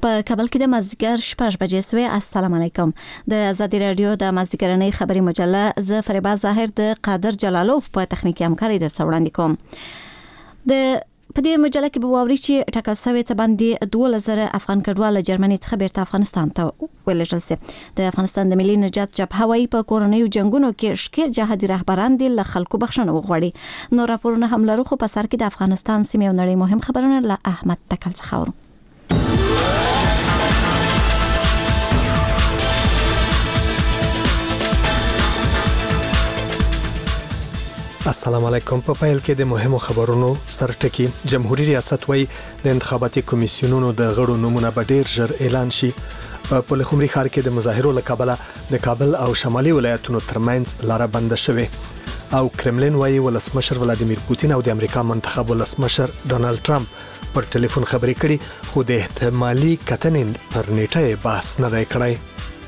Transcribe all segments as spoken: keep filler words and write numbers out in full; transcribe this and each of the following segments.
په کابل کې د مازدیګر شپږ بجې سوې. السلام علیکم. د آزادي رادیو د مازدیګرنۍ خبري مجله ز فریبا ظاهر د قادر جلالوف په تخنیکی همکاري درته وړاندې کوم. د په دې مجله کې به واوري چې ټاکل شوی څه باندې دوه زره افغان کډوال جرمني څخه بیرته افغانستان ته ولېږل شي. د افغانستان د ملي نجات جبهه وايي په کورونیو جنگونو کې شکه جهادي رهبران دي له خلکو بخښنه وغواړي. نو راپورونه هم لرو خو په سر کې د افغانستان سیمې او نړۍ مهم خبرونه له احمد تکل څخه اورو. السلام علیکم. په پیل کې د مهمو خبرونو سرټکی. جمهوریت ریاست وايي د انتخاباتي کمیسیونونو د غړو نمونه به ډیر ژر اعلان شي. په پلخمري ښار کې د مظاهرو لکبله د کابل او شمالي ولایتونو ترمنځ لاره بند شوه. او کرملین وايي ولسمشر ولادیمیر پوتین او د امریکا منتخب ولسمشر ډونالد ټرمپ پر ټلیفون خبرې کړي خو د احتمالي کتنې پر نیټه بحث نه دی کړی.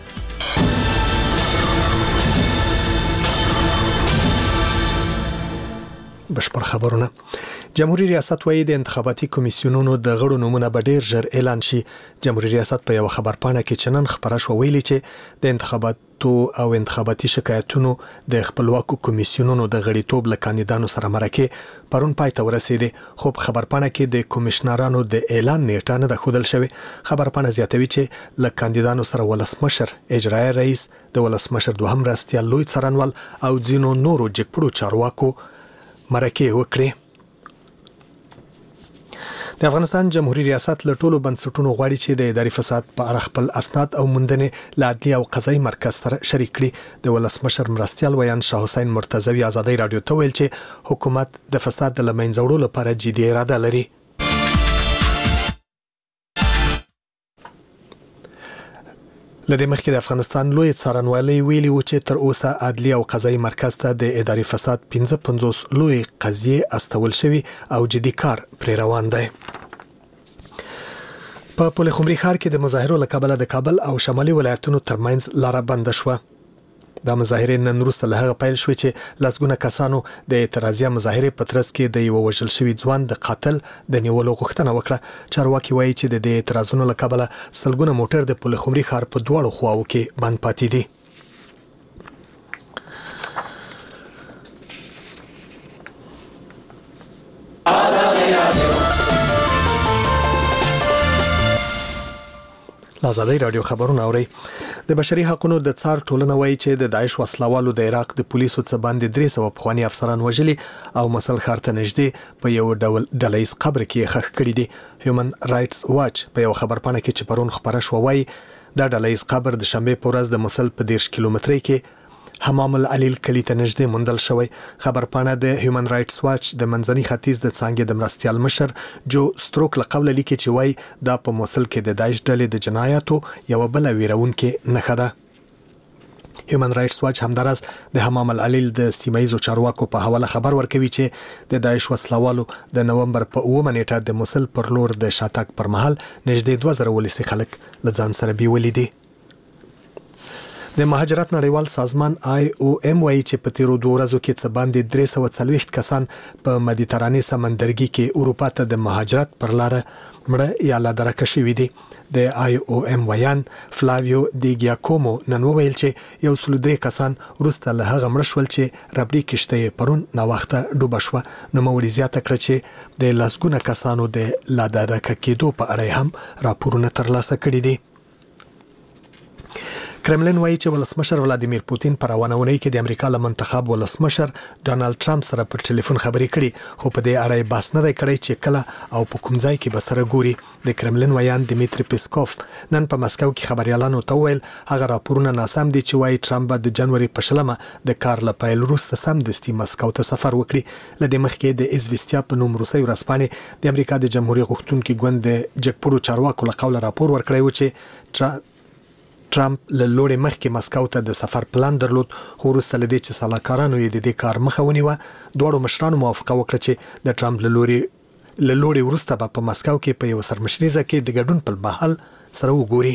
بشپړ خبرونه. جمهوریت ریاست وايي د انتخاباتي کمیسیونونو د غړو نمونه به ډیر ژر اعلان شي. جمهوریت ریاست په یو خبرپاڼه کې چنن خبره شو ویلي چې د انتخاباتو او انتخاباتي شکایتونو د خپلواکو کمیسیونونو د غړیتوب له کاندیدانو سره مرکه پرون پای ته ورسېده. خو په خبرپاڼه کې د کمشنرانو د اعلان نیټه نه ده ښودل شوې. خبرپاڼه زیاتوي چې له کاندیدانو سره ولسمشر، اجرایي رئیس، د ولسمشر دوهم مرستیال لوی څارنوال او ځینو نورو جګپړو چارواکو مرکه وکړي. د افغانستان جمهوریت ریاست له ټولو بنسټونو غواړي چې د اداري فساد په اړه خپل اسناد او موندنې له عدلي او قضایي مرکز سره شریک کړي. د ولسمشر مرستیال ویان شاه حسین مرتضوی آزادۍ رادیو ته ویل چې حکومت د فساد د له منځه وړلو لپاره جدي اراده لري. لدې مخکې د افغانستان لوی څارنوالۍ ویلي و چې تر اوسه عدلي او قضایي مرکز ته د اداري فساد پنځه پنځوس لوی قضیې استول شوي او جدي کار پرې روان دی. په پلخمري ښار کې د مظاهرو لکبله د کابل او شمالي ولایتونو ترمنځ لاره بند شوه. دا مظاهرې نن وروسته له هغه پیل شوې چې لسګونه کسانو د اعتراضیه مظاهرې په ترڅ کې د یو وژل شوي ځوان د قاتل د نیولو غوښتنه وکړه. چارواکي وایي چې د دې اعتراضونو لکبله سلګونه موټر د پلخمري ښار په دواړو خواو کې بند پاتې دي. آزادۍ رادیو خبرونه اوري. د بشري حقوقو د څار ټولنه وایي چې د داعش وسلوالو د عراق د پولیسو څخه باندې درې سوه پخوانی افسران وژلي او مسل ښار ته نږدې په یو ډول ډلهیز قبر کې ښخ کړي دي. هیومن رائټس واچ په یو خبرپاڼه کې چې پرون خبره شو وایي دا ډلهیز قبر د شنبه په ورځ د مسل په دیرش کیلومترۍ کې حمام العلیل کلی ته نږدې موندل شوی. خبرپاڼه د هیومن رائټس واچ د منځني ختیځ د څانګې د مرستیال مشر جو ستروک له قوله لیکي چې وایي دا په موصل کې د داعش ډلې د جنایاتو یو بل ویرونکې نښه ده. هیومن رائټس واچ همدارس د حمام العلیل د سیمایزو چارواکو په حواله خبر ورکوي چې د داعش وسلوالو د نومبر په اوومه نیټه د موصل پر لور د شاتګ پر مهال نږدې دوه زره ولسي خلک له ځان سره بیولي دي. د مهاجرت نړیوال سازمان آی او ام وايي چې په تیرو دوه ورځو کې څه باندې درې سوه څلوېښت کسان په مدیترانې سمندرګي کې اروپا ته د مهاجرت پر لاره مړه یا لا درکه شوي دي. د آی او ام ویان فلاویو دی ګیاکومو نن وویل چې یو سل درې کسان وروسته له هغه مړه شول چې ربړي کشته پرون ناوخته ډوبه شوه. نوموړي زیاته کړه چې د لسګونه کسانو د لا درکه کېدو په اړه هم راپورونه ترلاسه کړي دي. کرملین وایي چې ولسمشر ولادیمیر پوتین په روانه اونۍ کې د امریکا له منتخب ولسمشر ډونالد ټرمپ سره پر ټلیفون خبرې کړي خو په دې اړه یې بحث نه دی کړی چې کله او په کوم ځای کې به سره ګوري. د کرملین ویان دیمیتری پیسکوف نن په مسکو کې خبريالانو ته وویل هغه راپورونه ناسم دي چې وایي ټرمپ به د جنوري په شلمه د کار له پیل وروسته سمدستي مسکو ته سفر وکړي. له دې مخکې د ازویستیا په نوم روسي ورځپاڼې د امریکا د جمهوریت غوښتونکي ګوند د جګپړو چارواکو له قوله راپور ورکړی و چې ټرمپ له لوړې مخکې مسکو ته د سفر پلان درلود خو وروسته له دې چې سلاکارانو یې د دې کار مخه ونیوه دواړو مشرانو موافقه وکړه چې د ټرمپ له لوري له لوړې وروسته به په مسکو کې په یو سرمشریزه کې د ګډون په مهال سره وګوري.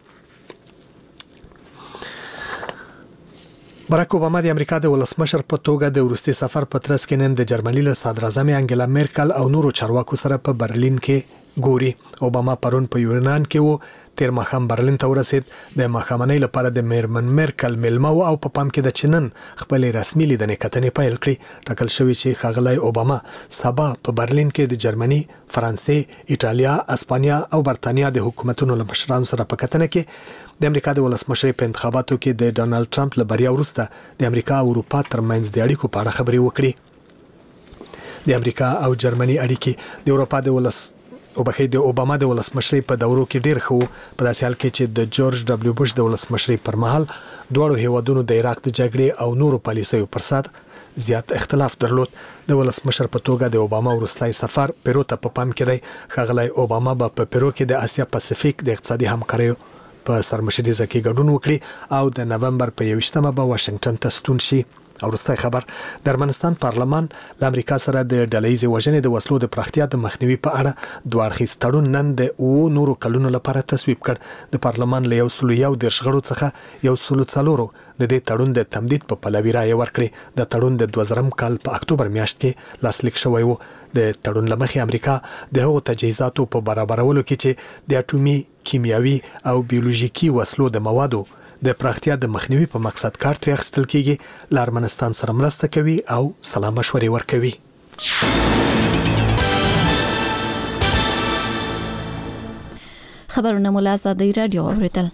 باراک اوباما د امریکا د ولسمشر په توګه د وروستي سفر په ترڅ کې نن د جرمني له صدراعظم انګلا میرکل او نورو چارواکو سره په برلین کې ګوري. اوباما پرون په یونان کې وو، تیر ماښام برلین ته ورسید. د ماښامنۍ لپاره د میرمن میرکل مېلمه و او په پا پام کې د چنن خپل رسمي لیدنې کتنې پیل کړې. ټاکل شوی چې ښاغلی اوباما سبا په برلین کې د جرمني، فرانسې، ایټالیا، اسپانیا او برتانیا د حکومتونو له مشرانو سره په کتنه کې د امریکا د ولسمشر په انتخاباتو کې د ډونالد ټرمپ له بریا وروسته د امریکا او اروپا ترمنځ د اړیکو په اړه خبرې وکړي. د امریکا او جرمني اړیکې د اروپا د ولس او بخې د اوباما د ولسمشرۍ په دورو کې ډیر خو په داسې حال کې چې د جورج ډبلیو بوش د ولسمشرۍ پر مهال دوه هیوادونو د عراق د جګړې او نورو پالیسیو پر سر زیات اختلاف درلود. د ولسمشر په توګه د اوباما وروستای سفر پیرو ته په پام کې دی. ښاغلی اوباما به په پیرو کې د اسیا پاسفیک د اقتصادي همکاریو په سرمشریزه کې ګډون وکړي او د نومبر په یوویشتمه به واشنگټن ته ستون شي. او وروستی خبر، د ارمنستان پارلمان له امریکا سره د ډلهیزې وژنې د وسلو د پراختیا د مخنیوي په اړه دوه اړخیز تړون نن د اوو نورو کلونو لپاره تصویب کړ. د پارلمان له یو سلو یو دېرش غړو څخه یو سلو څلورو د دې تړون د تمدید په پلوي رایه ورکړې. د تړون د دوه زرم کال په اکتوبر میاشت کې لاسلیک شوی و. د تړون له مخې امریکا د هغو تجهیزاتو په برابرولو کې چې د اټومي، کیمیاوي او بیولوژیکي وسلو د موادو د پراختیا د مخنیوي په مقصد کار ترې اخیستل کیږي، له ارمنستان سره مرسته کوي او سلا مشورې ورکوي. خبرونه مو له ازادي راډیو اوریدل.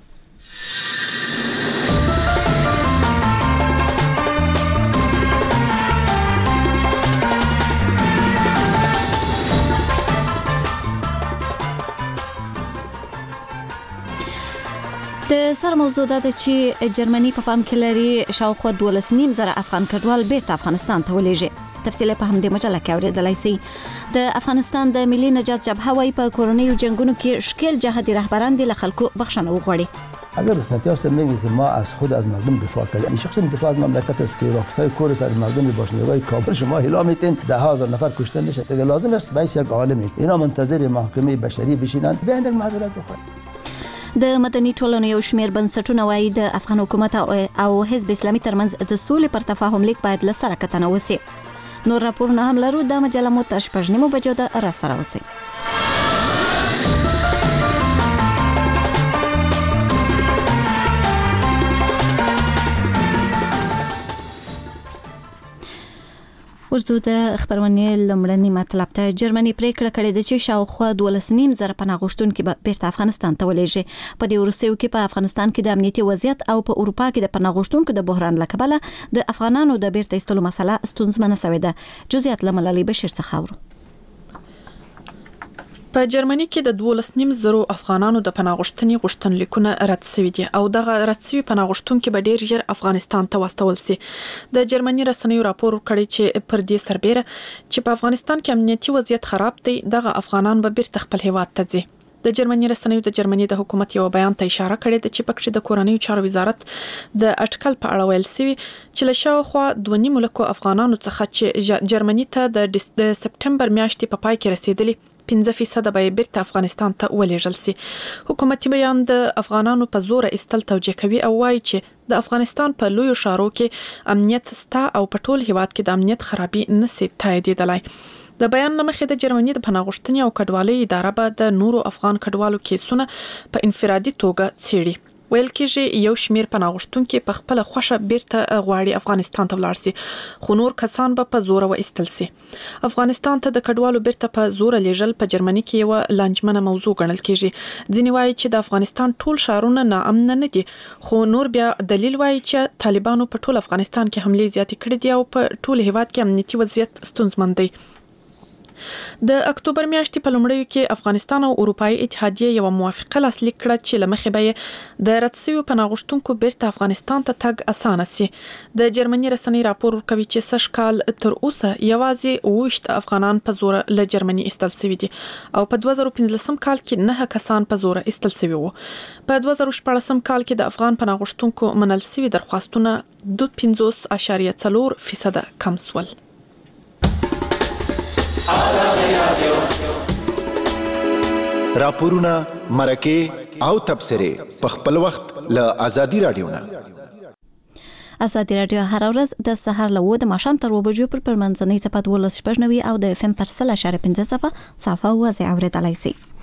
د سر موضوع ده چې جرمني په پام کې لري شاوخوا دولس نیم زره افغان کډوال بیرته افغانستان ته ولېږي. تفصیل په همدې مجله کې اوریدلای شئ. د افغانستان د ملي نجات جبهه وايي په کورونیو جنگونو کې شکل جهادي رهبران دي له خلکو بخښنه وغواړي. اگر نتیجه میگه که ما از خود از مردم دفاع کردیم، یعنی شخصی دفاع از مملکت است که رابطه کور سر مردم باشندگان کابل شما اعلام میتین ده هزار نفر کشته میشه. دیگه لازم است بیس یک عالمی اینا منتظر محکمه بشری بشینن به اندک معذرت بخواهند. د مدني ټولنې یو شمېر بنسټونه وايي د افغان حکومت او حزب اسلامي ترمنځ د سولې پر تفاهم لیک باید له سره کتنه وشي. نور راپورونه هم لرو. د مجله مو تر شپږ نیمو بجو ده را سره وشي. ورځو د خبرونه لمړنی مطلب ته. جرمني پریکړه کړې ده چې شاوخوا دولس نیم زره پناه غوښتونکي به بیرته افغانستان ته ولېږي. په دې وروستیو کې په افغانستان کې د امنیتي وضعیت او په اروپا کې د پناه غوښتونکو د بحران له کبله د افغانانو د بیرته ایستلو مسله ستونزمنه شوې ده. جزئیات له ملالۍ بشیر څخه اورو. په جرمني کې د دولس نیم زرو افغانانو د پناه غوښتنې غوښتنلیکونه رد شوي دي او دغه رد شوي پناه غوښتونکي به ډیر ژر افغانستان ته واستول شي. د جرمني رسنیو راپور کړی چې پر دې سربېره چې په افغانستان کې امنیتي وضعیت خراب دی، دغه افغانان به بیرته خپل هیواد ته ځي. د جرمني رسنیو د جرمني د حکومت یو بیان ته اشاره کړې ده چې پکې د کورنیو چارو وزارت د اټکل په اړه ویل شوی چې له شاوخوا دوه نیم لکو افغانانو څخه چې جرمني ته د سپټمبر میاشتې په پای کې رسیدلي پنځه فیصد به بیرته افغانستان ته ولېږل شي. حکومتي بیان د افغانانو په زور ایستل توجیه کوي او وایي چې د افغانستان په لویو ښارو کې امنیت ستا او په ټول هیواد کې د امنیت خرابي نشي تاییدېدلای. د بیان لمخې د جرمني د پناه غوښتنې او کډوالۍ اداره به د نورو افغان کډوالو کیسونه په انفرادي توګه څېړي. ویل کېږي یو شمیر پناه غوښتونکي په خپل خوښه بیرته غواړي افغانستان ته ولاړ شي، خو نور کسان به په زور وایستل شي. افغانستان ته د کډوالو بیرته په زور لیږل په جرمني کې یو لانجمنه موضوع ګڼل کېږي. ځینې وایي چې د افغانستان ټول ښارونه ناامن نه دي، خو نور بیا دلیل وایي چې طالبانو په ټول افغانستان کې حملې زیاتې کړې دي او په ټول هیواد کې امنیتي وضعیت ستونزمن دی. د اکتوبر میاشتې په لومړیو کې افغانستان او اروپאי اتحادیه یو موافقه لاسلیک کړه چې لمخې به د رد شویو پناه غوښتونکو بیرته افغانستان ته تګ اسانه شي. د جرمني رسنۍ راپور ورکوي چې سږ کال تر اوسه یوازې اوویشت افغانان په زور له جرمني ایستل شوي دي او په دوه زره پنځلسم کال کې نه کسان په زور ایستل شوي وو. په دوه زره شپاړسم کال کې د افغان پناه غوښتونکو منل شوي درخواستونه د پنځوس اعشاریه څلور فیصد کم شول. راپورونه، مرکه او تبصره په خپل وخت له ازادي رادیو نه. ازادي رادیو هر ورځ د سهار له و د ماښام تر و بجو پر منځنۍ صفات ولس شپږ نوي او د اف ام پر سل اشاره پنځه صفه صفه وځي اوریدلای شي.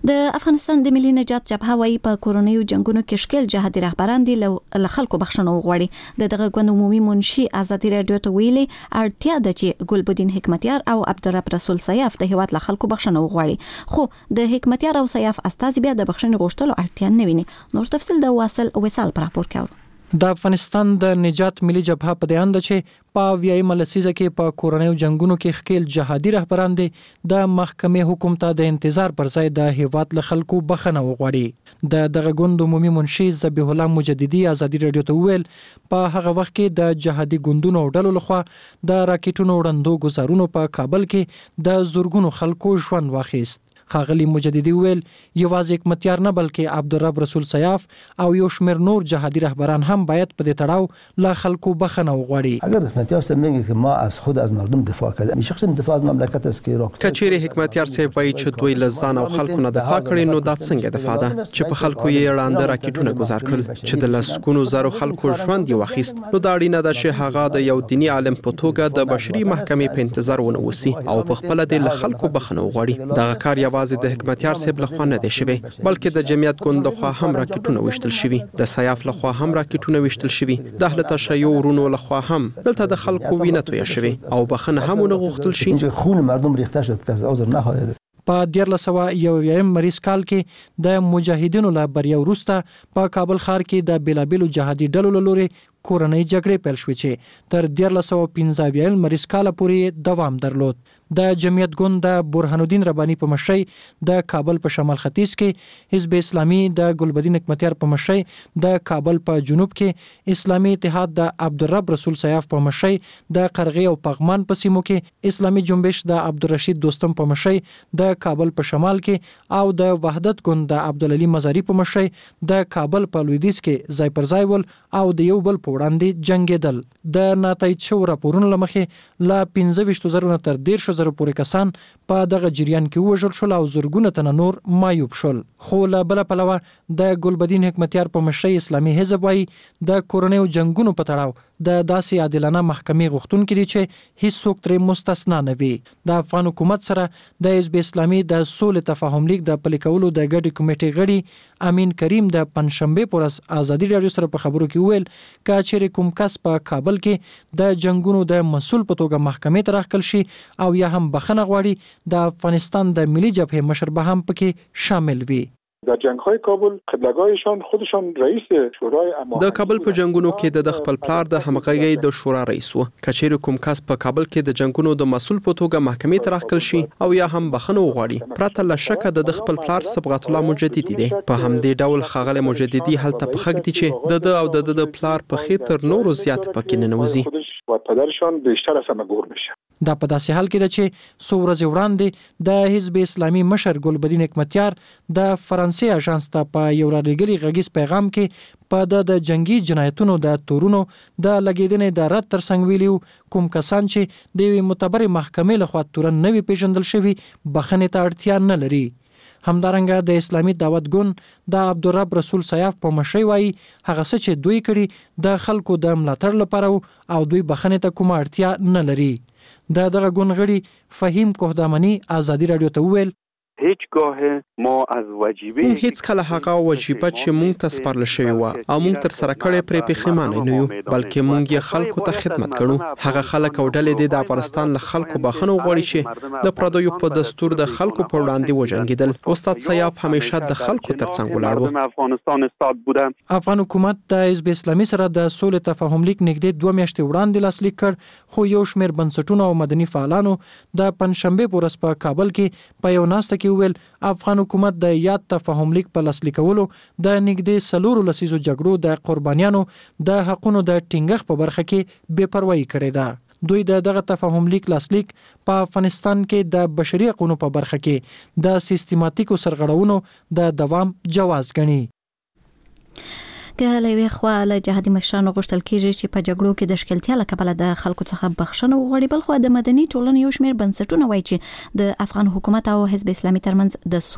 د افغانستان د ملي نجات جبهه وايي په کورونیو جنگونو کې شکل جهادي رهبران دي له خلکو بخښنه وغواړي. د دغه ګوند عمومي منشي ازادي رادیو ته ویلي اړتیا ده چې ګلبدین حکمتیار او عبدالرب رسول سیاف د هیواد له خلکو بخښنه وغواړي، خو د حکمتیار او سیاف استازي بیا د بخښنې غوښتلو اړتیا نه ویني. نور تفصیل د واصل وصال پر راپور کې. د افغانستان د نجات ملي جبهه په دې اند چې په ویایمه لسیزه کې په کورونیو جنگونو کې خپل جهادي رهبران دي د محکمې حکم ته د انتظار پر ځای د هیواد له خلکو بخښنه وغواړي. د دغه ګوند عمومي منشي ذبیح الله مجددي ازادي رادیو ته ویل په هغه وخت کې د جهادي ګوندونو ډلو لخوا د راکټونو وړاندو ګزارونو په کابل کې د زورګونو خلکو ژوند واخیست. خاغلی مجددي ویل یوازې حکمتیار نه بلکې عبدالرب رسول سیاف او یو شمېر نور جهادي رهبران هم باید په دې تړاو لا خلکو بخښنه وغواړي. اگر حکمتیار صاحب میگه که ما از خود از مردم دفاع کردیم، شخص دفاع از مملکت است که کچېری حکمتیار صاحب وایي چې دوی له ځان او خلکو نه دفاع کړي، نو دا څنګه دفاع ده چې په خلکو یې وړاندې راکټونه گزار کړل چې د لسګونو زرو خلکو ژوند یې واخیست. نو دا اړینه ده چې هغه د یو دینی عالم په توګه د بشري محکمې په انتظار ونه وسی او په خپل د خلکو بخښنه وغواړي. دا کار یوازې د حکمتیار صاحب لخوا نه دی شوی، بلکې د جمعیت ګوند لخوا هم راکټونه وشتل شوی، د سیاف لخوا هم راکټونه وشتل شوی، د اهل تشیع ورونو لخوا هم دلته د خلکو وینه تویه شوی او بخښنه هم ونه غوښتل شي. اینجا خون مردم ریخته شد که از عذر نخواهد. په دیارلس سوه یو اویایم مریض کال کې د مجاهدینو له بریا وروسته په کابل ښار کې د بیلابیلو جهادي ډلو له لوري کورنۍ جګړې پیل شوې چې تر دیارلس سوه پنځه اویایم مریض کال پورې دوام درلود. د جمعیت ګوند د برهان الدین رباني په مشرۍ د کابل په شمال ختیځ کې، حزب اسلامي د ګلبدین حکمتیار په مشرۍ د کابل په جنوب کې، اسلامي اتحاد د عبدالرب رسول سیاف په مشرۍ د قرغې او پغمان په سیمو کې، اسلامي جنبش د عبدالرشید دوستم په مشرۍ د کابل په شمال کې او د وحدت ګوند د عبدالعلي مزاري په مشرۍ د کابل په لویدیځ کې ځای پر ځای ول او د یو بل په وړاندې جنگېدل. د ناتایید شوو راپورونو له مخې له پنځه ویشتو زرو نه تر دېرشو زرو پورې کسان په دغه جریان کې ووژل شول او زرګونه تنه نور معیوب شول. خو له بله پلوه د ګلبدین حکمتیار په مشرۍ اسلامي حزب وایي د کورنیو جنگونو په تړاو د داسې عادلانه محکمې غوښتونکي دي چې هیڅوک ترې مستثنا نه وي. د افغان حکومت سره د حزب اسلامي د سولې تفاهم لیک د پلي کولو د ګډې کمیټې غړي امین کریم د پنځشنبې په ورځ ازادي راډیو سره په خبرو کې وویل که چېرې کوم کس په کابل کې د جنگونو د مسؤل په توګه محکمې ته راښکل شي او یا هم بخښنه غواړي، د افغانستان د ملي جبهې مشر به هم پکې شامل وي. در جنگ‌های کابل قبلگاهشان خودشان رئیس شورای امنیت د کابل په جنگونو کې د خپل پلار د همغږۍ د شورا رئیس و. کچېر کوم کس په کابل کې د جنگونو د مسؤل په توګه محکمې ته راښکل شي او یا هم بخښنه وغواړي، پرته له شکه د خپل پلار صبغت الله مجددي دی. په همدې ډول ښاغلی مجددي هلته په خګ دي چې د او د د پلار په خې تر نورو زیات پکې ننوځي و پدرشان بیشتر از همه گور میشه. دا په داسې حال کې ده چې څو ورځې وړاندې د حزب اسلامي مشر ګلبدین حکمتیار د فرانسې اژانس ته په یو رالیږلي غږیز پیغام کې په د جنگي جنایتونو د تورونو د لګیدنې د رد ترڅنګ ویلي کوم کسان چې د یوې معتبرې محکمې لخوا تورن نه وي پیژندل شوي بخښنې ته اړتیا نه لري. همدارنګه د اسلامي دعوت ګوند د عبدالرب رسول سیاف په مشرۍ وایي هغه څه چې دوی کړي د خلکو د ملاتړ لپاره او دوی بخښنې ته کومه اړتیا نه لري. د دغه ګوند غړي فهیم کوهدامنی ازادي راډیو ته وویل هیڅگاه ما از وجیبه مونږ هیڅ کله هغه وجیبه چې مونږ ته سپارل شوی و او مونږ تر سره کړې پرې پښیمانه نه یو، بلکې مونږ یې خلکو ته خدمت کړو. هغه خلک او ډلې د افغانستان له خلکو بخښنه وغواړي چې د پردیو په دستور د خلکو په وړاندې وجنګیدل. استاد سیاف همیشه د خلکو ترڅنګ ولاړ و. افغانستان استاد بوده. افغان حکومت د حزب اسلامي سره د سولې تفاهم لیک نږدې دوه میاشتې وړاندې لاسلیک کړ، خو یو شمېر بنسټونو او مدني فعالانو د پنځشنبې په ورځ په کابل کې په یو ناسته کې وویل افغان حکومت د یاد تفاهم لیک په لاسلیکولو د نږدې څلورو لسیزو جګړو د قربانیانو د حقونو د ټینګښت په برخه کې بې پروایي کړې ده. دوی د دغه تفاهم لیک لاسلیک په افغانستان کې د بشري حقوقو په برخه کې د سیستماتیکو سرغړونو د دوام جواز ګڼي. که له یوې خوا له جهادي مشرانو غوښتل کېږي چې په جګړو کې د ښکېلتیا له کبله د خلکو څخه بخښنه وغواړي، بل خوا د مدني ټولنې یو شمېر بنسټونه وایي چې د افغان حکومت او حزب اسلامي ترمنځ د سولې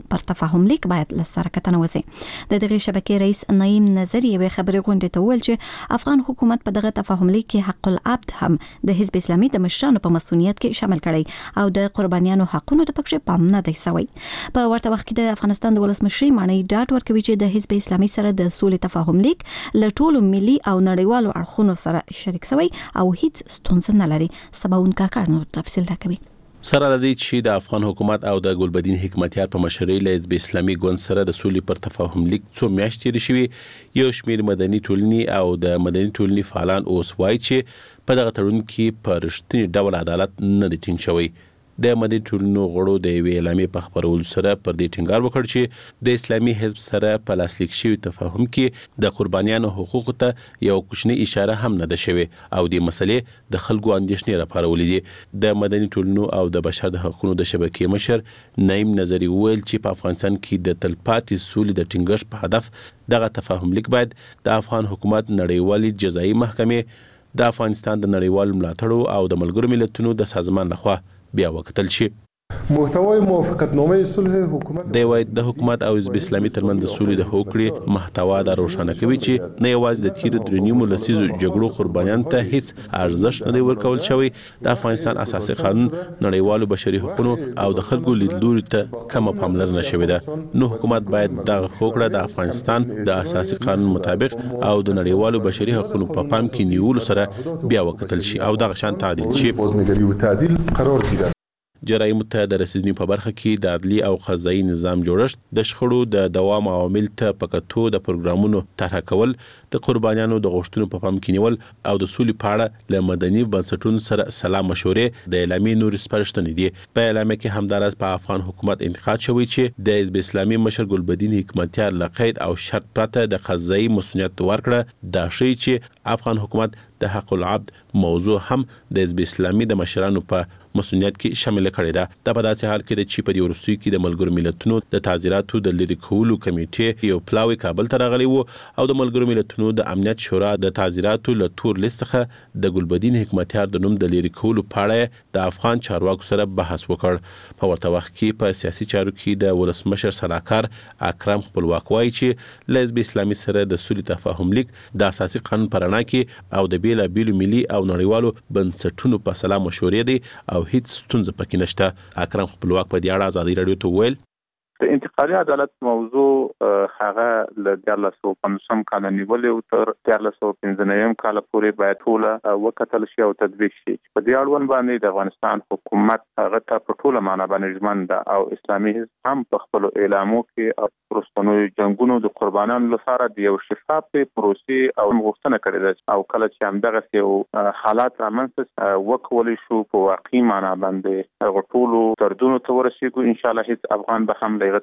پر تفاهم لیک باید لسره کتنه وځي. د دغه شبکې رئیس نعیم نظری به خبري غونډه ته ویل چې افغان حکومت په دغه تفاهم لیک کې حق العبد هم د حزب اسلامي د مشرانو په مسؤلیت کې شامل کړي او د قربانیانو حقونو د پکښې پام نه دی شوی. په ورته وخت کې د افغانستان د ولسمشر مانی ډاټ ورکوي چې د حزب اسلامي سره د سولې تفاهم لیک له ټولو ملي او نړیوالو اړخونو سره شریک شوی او هیڅ ستونزه نه لري. سباون کاکړ نو تفصیل راکوي. سره لدی چې د افغان حکومت او د ګلبدین حکمتیار په مشرۍ له حزب اسلامي ګوند سره د سولې پر تفاهم لیک څو میاشتې تېرې شوې، یو شمېر مدني ټولنې او د مدني ټولنې فعالان اوس وایي چې په دغه تړون کې په رښتیني ډول عدالت نه دی ټینګ شوی. د مدني ټولنو غړو د یوې اعلامیې په خپرولو سره پر دې ټینګار وکړ چې د اسلامي حزب سره په لاسلیک شوي تفاهم کې د قربانیانو حقوقو ته یو کوچنی اشاره هم نه ده شوې او د مسلې د خلکو اندېښنې راپارولې دي. د مدني ټولنو او د بشر د حقوقو د شبکې مشر نعیم نظری ویل چې په افغانستان کې د تلپاتې سولې د ټینګښت په هدف دغه تفاهم لیک باید د افغان حکومت نړیوالې جزایي محکمې، د افغانستان د نړیوالو ملاتړو او د ملګرو ملتونو د سازمان لخوا بیا وکتل شي. محتوای موافقتنامه صلح حکومت د وای د حکومت او حزب اسلامي ترمن د سولې د هوکړې محتوا د روښانه کوي چې نه یوازې د تیر درې نیمو لسیزو جګړو قربانیان ته هیڅ ارزښت نه دی ورکول شوی، د افغانستان اساسي قانون، نړیوالو بشري حقوقو او د خلکو لیدلوري ته کومه پاملرنه شوې ده. نو حکومت باید دغه هوکړه د افغانستان د اساسي قانون مطابق او د نړیوالو بشري حقوقو په پام کې نیولو سره بیا وکتل شي او دغه شان تعدیل شي. بازنگری و تعدیل قرار دیده. جرایمو ته د رسیدنې په برخه کې د عدلي او قضایي نظام جوړښت، د شخړو د دوام عوامل ته په کتو د پروګرامونو طرح کول، د قربانیانو د غوښتنو په پام کې نیول او د سولې په اړه له مدني بنسټونو سره سلا مشورې د اعلامیې نورې سپارښتنې دي. په اعلامیه کې همداراز په افغان حکومت انتقاد شوی چې د حزب اسلامي مشر ګلبدین حکمتیار له قید او شرط پرته د قضایي مسؤلیت ورکړه. دا ښیي چې افغان حکومت د حق العبد موضوع هم د حزب اسلامي د مشرانو په مسؤلیت کې شامل کړی ده. دا په داسې حال کې د چې په دې وروستیو کې د ملګرو ملتونو د تعزیراتو د لرې کولو کمیټې یو پلاوی کابل ته راغلی و او د ملګرو ملتونو د امنیت شورا د تعزیراتو له تور لیست څخه د ګلبدین حکمتیار د نوم د لرې کولو په اړه د افغان چارواکو سره بحث وکړ. په ورته وخت کې په سیاسي چارو کې د ولسمشر سلاکار اکرم خپلواک وایي چې له حزب اسلامي سره د سولې تفاهم لیک د اساسي قانون په رڼا کې او د بیلابیلو ملي او نړیوالو بنسټونو په سلا مشورې دي او هیڅ ستونزه پکې نشته. اکرم خپلواک په دې اړه ازادي رادیو ته ویل د انتقالي عدالت موضوع هغه له دیارلس سوه پنځوسم کال نیولې او تر دیارلس سوه پنځه نوي کال پورې باید ټوله وکتل شي او تطبیق شي. په دې اړوند باندې د افغانستان حکومت هغه ته په ټوله معنا باندې ژمن ده او اسلامي حزب هم په خپل اعلامو کې او پرستانو جنگونو د قربانانو لپاره د یو شفاف پروسې او غوښتنه کړې ده او کله چې همدغه یو حالات رامنځته وکول شو په واقعي معنا باندې هغه ټولو دردونو ته ورسېږو، ان شاء الله هیڅ افغان به هم دا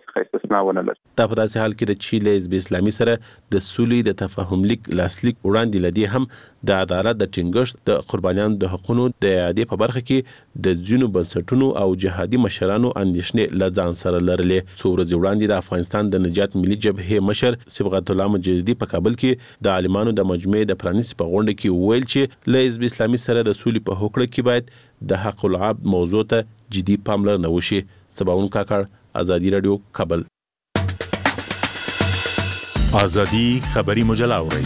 په داسې حال کې د چیلې حزب اسلامي سره د سولې د تفاهم لیک لاسلیک وړاندې لدی هم د عدالت د ټینګښت، د قربانیانو د حقوقو د اعادې په برخه کې د ځینو بنسټونو او جهادي مشرانو اندېښنې له ځان سره لرلې. څو ورځې وړاندې د افغانستان د نجات ملي جبهې مشر صبغت الله مجددي په کابل کې د عالمانو د مجمع د پرانیستي په غونډه کې ویل چې له حزب اسلامي سره د سولې په هوکړه کې باید د حق العبد موضوع ته جدي پاملرنه وشي. سباون کاکړ، ازادي رادیو، کابل. ازادي خبري مجله اورئ.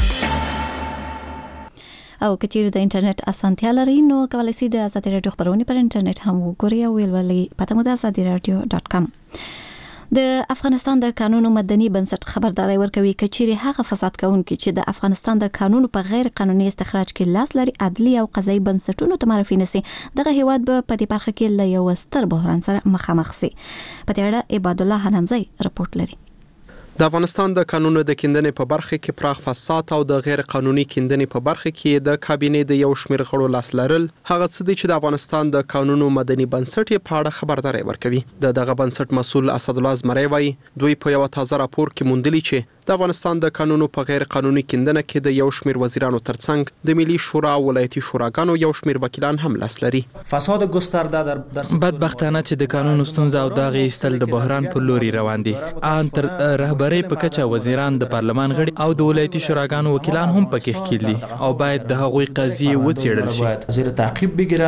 او کچیر د انټرنیټ اسانتیا لري نو کولای شئ د ازادي رادیو خبرونه پر انټرنیټ هم وګورئ او ولولئ پته مو د ازادي رادیو ډاټ کام. د افغانستان د قانونو مدني بنسټ خبرداري ورکوي کچيري هغه فساد کوونکي چې د افغانستان د قانونو په غیر قانوني استخراج کې لاس لري عدلي او قضایي بنسټونو ته معرفي نشي، دغه هیواد به په دې برخه کې له یو ستر بحران سره مخامخ شي. په دې اړه عباد الله حننزي رپورت لري. د افغانستان د قانونو د کیندنې په برخه کې پراخ فساد او د غیر قانوني کیندنې په برخه کې د کابینې د یو شمېر غړو لاس لرل هغه څه دي چې د افغانستان د قانونو مدني بنسټ په اړه خبرداري ورکوي. د دغه بنسټ مسؤل اسد الله زمری وایي دوی په یو تازه راپور کې موندلي چې د افغانستان د قانونو په غیر قانوني کیندنه کې د یو شمېر وزیرانو ترڅنګ د ملي شورا او ولایتي شوراګانو یو شمېر وکیلان هم لاس لري. فساد گسترده در بدبختانه چې د قانون ستونزه او دغه ایستل د بحران په لوري روان دي. ان تر رهبري په کچه وزیران د پارلمان غړي او د ولایتي شوراګانو وکیلان هم پکې ښکېل دي او باید د هغوی قضیې وڅېړل شي. زیر تعقیب بگیرن.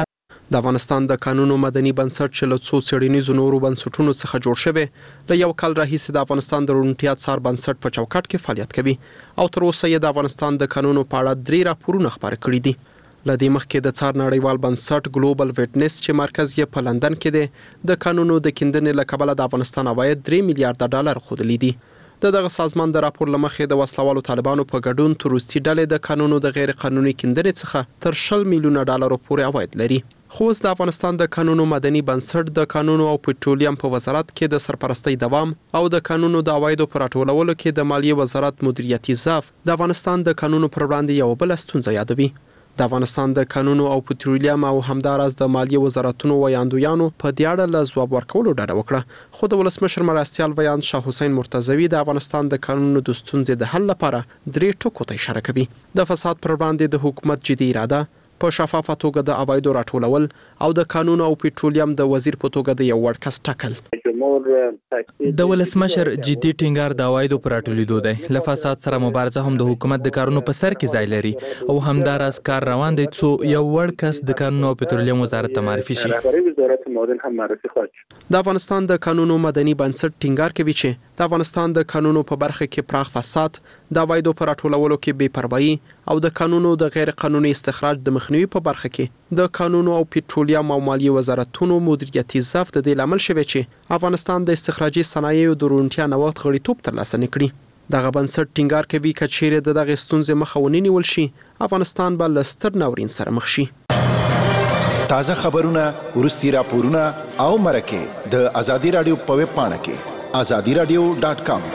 د افغانستان د قانونو مدني بنسټ چې له څو څېړنیزو نورو بنسټونو څخه جوړ شوی له یو کال راهیسې د افغانستان د روڼتیا څار بنسټ په چوکاټ کې فعالیت کوي او تر اوسه یې د افغانستان د قانونو په اړه درې راپورونه خپاره کړي دي. له دې مخکې د څار نړیوال بنسټ ګلوبل ویټنس چې مرکز یې په لندن کې دی د قانونو د کیندنې له کبله د افغانستان عواید درې میلیارډ ډالر ښودلي دي. د دغه سازمان د راپور له مخې د وسلوالو طالبانو په ګډون تروریستي ډلې د قانونو د غیر قانوني کیندنې څخه تر شل میلیونه ډالرو پورې عواید لري. خو اوس د افغانستان د قانونو مدني بنسټ د قانونو او پټرولیم په وزارت کې د سرپرستۍ دوام او د قانونو د عوایدو پر راټولولو کې د مالیې وزارت مدیریتي ضعف د افغانستان د قانونو پر وړاندې یو بل ستونزه یادوي. د افغانستان د قانونو او پټرولیم او همداراز د مالیې وزارتونو ویاندویانو په دې اړه له ځواب ورکولو ډډه وکړه. خو د ولسمشر مرستیال ویاند شاه حسین مرتضوي د افغانستان د قانونو د ستونزې د حل لپاره درې ټکو ته اشاره کوي. د فساد پر وړاندې د حکومت جدي اراده، په شفافه توګه د عوایدو راټولول او د قانونو او پټرولیم د وزیر په توګه د یو وړ کس ټاکل. د ولسمشر جدي ټینګار د عوایدو پر راټولیدو دی. له فساد سره مبارزه هم د حکومت د کارونو په سر کې ځای لري او همداراز کار روان دی څو یو وړ کس د قانونو او پټرولیم وزارت ته معرفي شي. د افغانستان د قانونو مدني بنسټ ټینګار کوي چې د افغانستان د قانونو په برخه کې پراخ فساد، د عوایدو پر راټولولو کې بې پروايي او د قانونو د غیر قانوني استخراج د مخنیوي په برخه کې د قانونو او پټرولیم او مالیې وزارتونو مدیریتي ضعف د دې لامل شوی چې افغانستان د استخراجي صنایعو د روڼتیا نوښت غړیتوب ترلاسه نکړي. دغه بنسټ ټینګار کوي چې چیرې د دغه ستونزې مخه ونیول شي افغانستان به له ستر ناورین سره مخ شي. تازه خبرونه، ورستي راپورونه او مرکه د ازادي رادیو په ویب پاڼه کې ازادي رادیو ډاټ کام.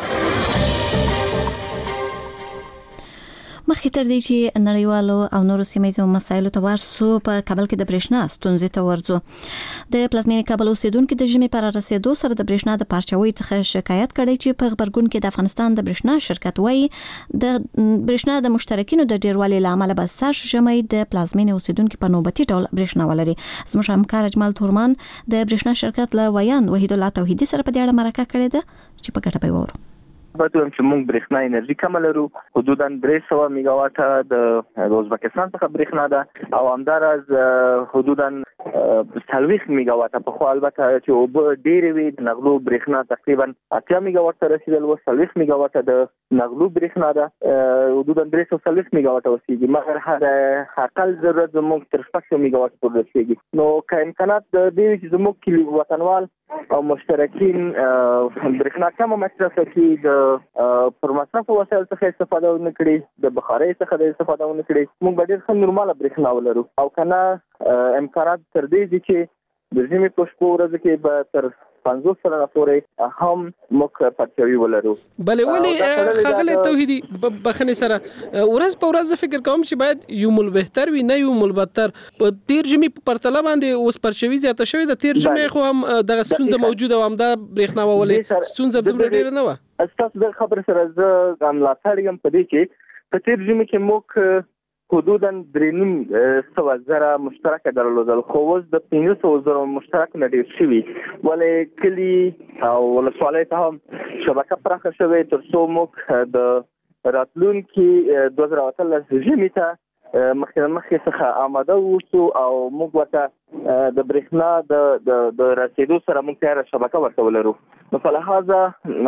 مخکې تر دې چې نړیوالو او نورو سیمه‌یزو مسایلو ته ورسو، په کابل کې د برېښنا ستونزې ته ورځو. د پلازمینې کابل اوسیدونکو د ژمي پر رسیدو سره د برېښنا د پارچاوي څخه شکایت کړي چې په خبرګون کې د افغانستان د برېښنا شرکت وایي د برېښنا د مشترکینو د ډیروالي لامل به سر ژمي د پلازمینې اوسیدونکو په نوبتي ډول برېښنا ولري. زموږ همکار اجمل تورمان د برېښنا شرکت له ویان وحید الله توحیدی سره په دې اړه مرکه کړې ده چې په ګټه به وورو. باتوم چې موږ برېښنا انرژي کم لرو، حدوداً درې سوه میگا واټه د ازبکستان څخه برېښنا ده او همداراز حدوداً څلوېښت میگا واټه په خو البته چې اوبه ډېرې وي د نغلو برېښنا تقریبا اتیا میگا واټ ته رسیدل و څلوېښت میگا واټه د نغلو برېښنا ده حدوداً درې سوه څلوېښت میگا واټه اوسېږي، مګر هر اقل ضرورت زموږ تر شپږ سوه میگا واټ پورې رسېږي. نو که امکانات د دې چې زموږ کلي وطنوال او مشترکین برېښنا کمه مصرف کړي، د پر مصرف وسایل څخه استفاده ونه کړي، د بخارۍ څخه د استفاده ونه کړي، موږ به ډېر ښه نورماله برېښنا ولرو. او کنه امکانات تر دې دي چې د ژمي په شپو ورځو کې به تر پنځوس سلنه پورې هم موږ پرچاوي ولرو. بلې ولې ښاغلی توحیدي بخښنې سره ورځ په ورځ زه فکر کوم چې باید یو مول بهتر وي نه یو مول بدتر. په تیر ژمي په پرتله باندې اوس پرچاوي زیاته شوې ده. تیر ژمي خو هم دغه ستونزه موجوده وه، همدا برېښنا ولې ستونزه دومره ډېره نه وه. ستاسو د خبرې سره زه ملاتړ یم په دې چې په تیر ژمي کې موږ حدوداً درې نیم سوه زره مشترکه درلودل، خو اوس د پنځه سوه زره مشترک نه ډېر شوي، ولې کلي او ولسوالۍ ته هم شبکه پراخه شوې تر څو موږ د راتلونکي دوه زره اتلس ژمي ته مخکې مخکې څخه آماده اوسو او موږ ورته د برېښنا د د رسېدو سره موږ تیاره شبکه ورته ولرو. نو په لحاظه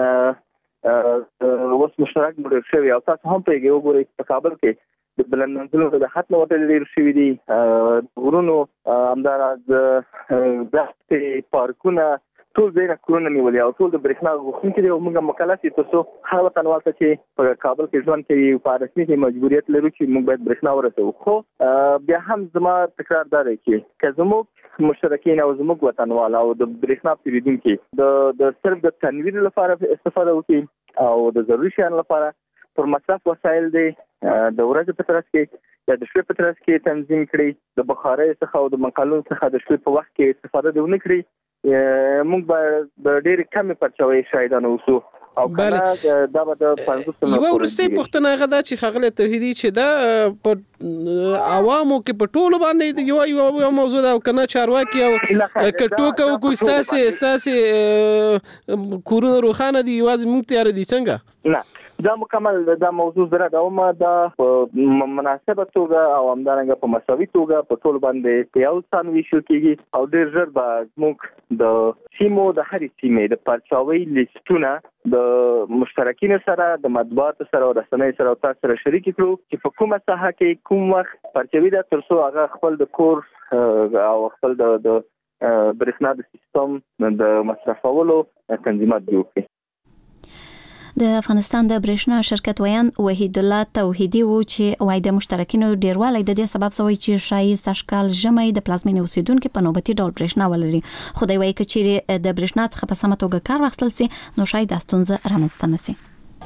اوس مشترک ډېر شوي او تاسو هم پرېږئ وګورئ په کابل کې د بلند منزلونو د خط نه وتلي ډېر شوي دي، غرونو همداراز دښتې، پارکونه، ټول ځایونه کورونه نیولي او ټول د برېښنا غوښتونکي دي او موږ مکلف یو تر څو هر وطنوال ته چې په کابل کې ژوند کوي په رسمي کې مجبوریت لرو چې موږ باید برېښنا ورسوو. خو بیا هم زما تکرار دا دی چې که زموږ مشترکین او زموږ وطنوال او د برېښنا پیرودونکي د صرف د تنویر لپاره استفاده وکړي او د ضروري شیانو لپاره پر مصرف وسایل دی د ورځې په ترڅ کې یا د شپې په ترڅ کې تنظیم کړي، د بخارۍ څخه او د منقلونو څخه د شپې په وخت کې استفاده دی ونه کړي، موږ به د ډېرې کمې پرچاوۍ شاهدان اوسو. او کنه دا به د پنځوس سلنه یوه وروستۍ پوښتنه هغه ده چې ښاغلی توحیدي چې دا په عوامو کې په ټولو باندې یوه یوه موضوع ده او که نه چارواکي او که ټوکه وکړو ستاسې ستاسې کورونه روښانه دي یوازې موږ تیاره دي څنګه؟ نه دا مکمل دا موضوع زره دا ما دا مناسبه توګه او همدارنګه په مساوي توګه په ټول باندې یو څان ویشو کېږي او ډېر ژر به موږ د سیمو د هرې سیمې د پرچاوي لیستونه د مشترکین سره د مطبوعات سره او رسنۍ سره او تاسو سره شریک کړو چې په کومه ساحه کې کوم وخت پرچاوي دا ترڅو هغه خپل د کور او خپل د برېښنا د سیستم د مصرفولو تنظیمات جوړ کړي. د افغانستان د برېښنا شرکت ویان وحید الله توحیدی و چې وای د مشترکینو ډیروالی د دې سبب سوی چې شای سشکال جمعي د پلازمینې اوسیدونکو په نوبتي ډول برېښنا ولري. خدای وای کچې د برېښنا څخه په سمه توګه کار واخیستل سي نو شای د ستونزه رامنځته نشي.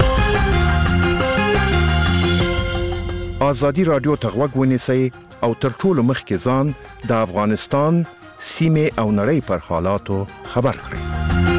آزادی رادیو تغوږ ونیسئ او تر ټولو مخکې ځان د افغانستان سیمه او نړۍ پر حالاتو خبر کړئ.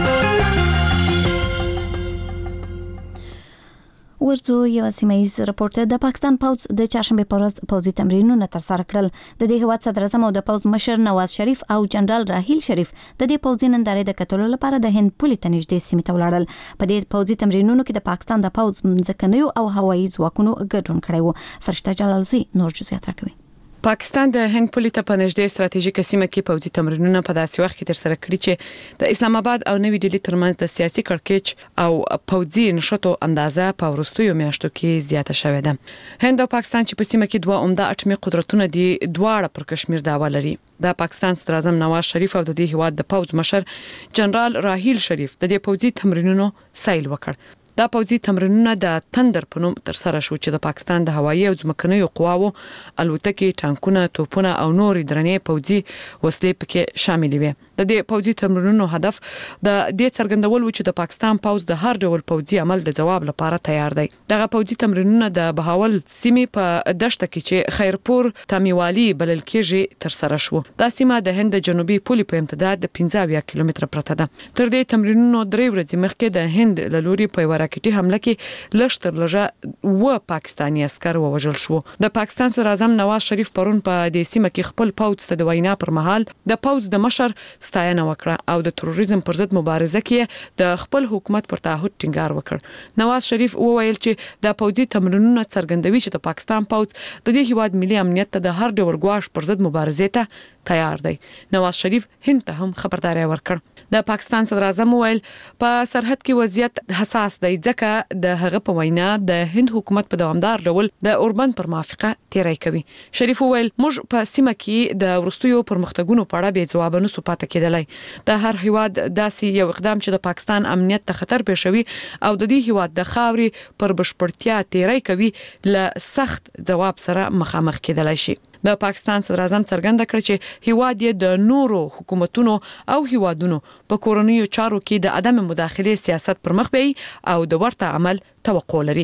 ورځو یو سیمایز راپورټ د پاکستان پوز د چهارشنبه پر ورځ پوزي تمرینونه تر سره کړل. د دې هواد صدر اعظم او د پوز مشر نواز شریف او جنرال راحیل شریف د دې پوزي نندارې د کتلو لپاره د هند پولي ته نږدې سیمه ته ولاړل. په دې پوزي تمرینونو کې د پاکستان د پوز ځکنیو او هوایي ځواکونو ګډون کړی و. فرشته جلالزی نور جزئیات راکوي. پاکستان د هند پولي ته په نږدې ستراتیژیکه سیمه کې پوځي تمرینونه په داسې وخت کې تر سره کړي چې د اسلام آباد او نوې ډیلی ترمنځ د سیاسي کړکېچ او پوځي نشټو اندازه په وروستیو میاشتو کې زیاته شوې ده. هند او پاکستان چې په سیمه کې دوه عمده اټومي قدرتونه دي دواړه پر کشمیر دعوا لري. د پاکستان صدر اعظم نواز شریف او د دې هیواد د پوز مشر جنرال راحیل شریف د دې پوځي تمرینونو سایل وکړ. دا پوځي تمرینونه د تندر په نوم تر سره شو چې د پاکستان د هوایي او ځمکنیو قواو الوتکې، ټانکونه، توپونه او نور درنې پوځي وسلې پکې شامل وي. د دې پوځي تمرینونو هدف د دې څرګندول و چې د پاکستان پوځ د هر ډول پوځي عمل د جواب لپاره تیار دی. دغه پوځي تمرینونه د بهاول سیمې په دشت کې چې خیرپور تامیوالي بلل کېږي تر سره شو. دا سیمه د هند جنوبي پولي په امتداد د پنځه اویا کیلومتره پرته ده. تر دې تمرینونو درې ورځې مخکې د هند له لوري په راکټي حمله کې لشتر لږه و پاکستاني عسكر ووژل شو. د پاکستان صدر اعظم نواز شریف پرون په دې سیمه کې خپل پوځ ته د وینا پر مهال د پوځ د مشر ستاینه وکړه او د تروریزم پر ضد مبارزه کې د خپل حکومت پر تعهد ټینګار وکړ. نواز شریف وویل چې د پوځي تمرینونو څرګندوي چې د پاکستان پوځ د دې هیواد ملي امنیت ته د هر ډول ګواښ پر ضد مبارزې ته تیار دی. نواز شریف هند ته هم خبرداري ورکړ. د پاکستان صدر اعظم ویل په سرحد کې وضعیت حساس دی ځکه د هغه په وینا د هند حکومت په دوامدار ډول د اوربند پر موافقه تیری کوي. شریف ویل موږ په سیمه کې د ورستیو پرمختګونو په اړه به ځواب نه سپاته کېدلای. د هر هیواد داسې یو اقدام چې د پاکستان امنیت ته خطر پېښوي او د دې هیواد د خاوري پر بشپړتیا تیری کوي له سخت جواب سره مخامخ کېدلای شي. د پاکستان صدر اعظم څرګنده کړ چې هیواد یې د نورو حکومتونو او هیوادونو په کورنیو چارو کې د عدم مداخله سیاست پر مخ بیي او د ورته عمل توقع لري.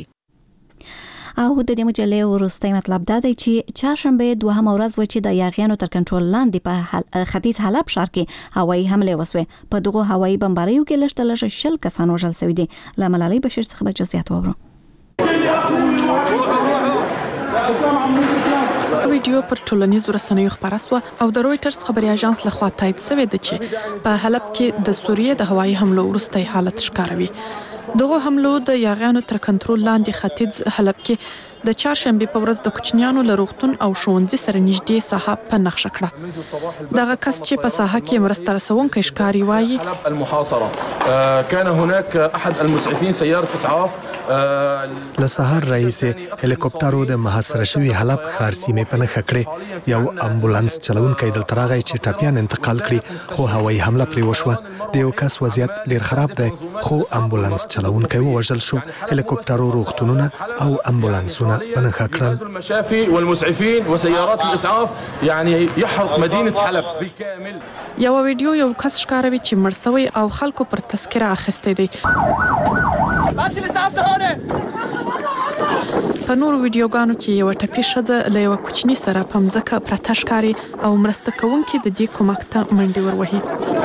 او د دې مجلې وروستي مطلب دا دی چې چهارشنبه دوهمه ورځ و چې د یاغیانو تر کنټرول لاندې په ختیځ حلب ښار کې هوایي حمله وسوه. په دغه هوایي بمباریو کې لږ تر شل کسان وژل شوي دي. له ملالۍ بشیر څخه به جزئیات واورو. ویډیو پر ټولنیزو رسنیو خبره شوه او د رويټرز خبري اژانس لخوا تایید شوی دی چې په حلب کې د سوریې د هوایي حملو وروستی حالت ښکاروي. دغه حملو د یاغیانو تر کنټرول لاندې ختیځ حلب کې د چهارشنبه په ورځ د کوچنیانو لروغتون او ښوونځي سره نږدې ساحه په نقشه کړه. دغه کس چې په ساحه کې مرسته رسونکي ښکاری وایي المحاصره كان هناك احد المسعفين سياره اسعاف لسهار رئیس هلیکوپټرو د محاصره شوی حلب ښار سیمې په نښه کړې. یو امبولانس چلونکی دلته راغی چې ټپیان انتقال کړي خو هوایي حمله پرې وشوه. د یو کس وضعیت ډیر خراب دی خو امبولانس چلونکی ووژل شو. هلیکوپټرو روغتونونه او امبولانسونه په نښه کړل. المشافي والمسعفين وسيارات الاسعاف يعني يحرق مدينه حلب بالكامل. یو ویډیو یو کس ښکاروي چې مرسوي او خلکو پر تذکره اخیسته دي. په نورو ویډیوګانو کې یو ټپي ښځه له یو کوچني سره په مځکه پرته ښکاري او مرسته کوونکي د دې کومک ته منډې وروهي.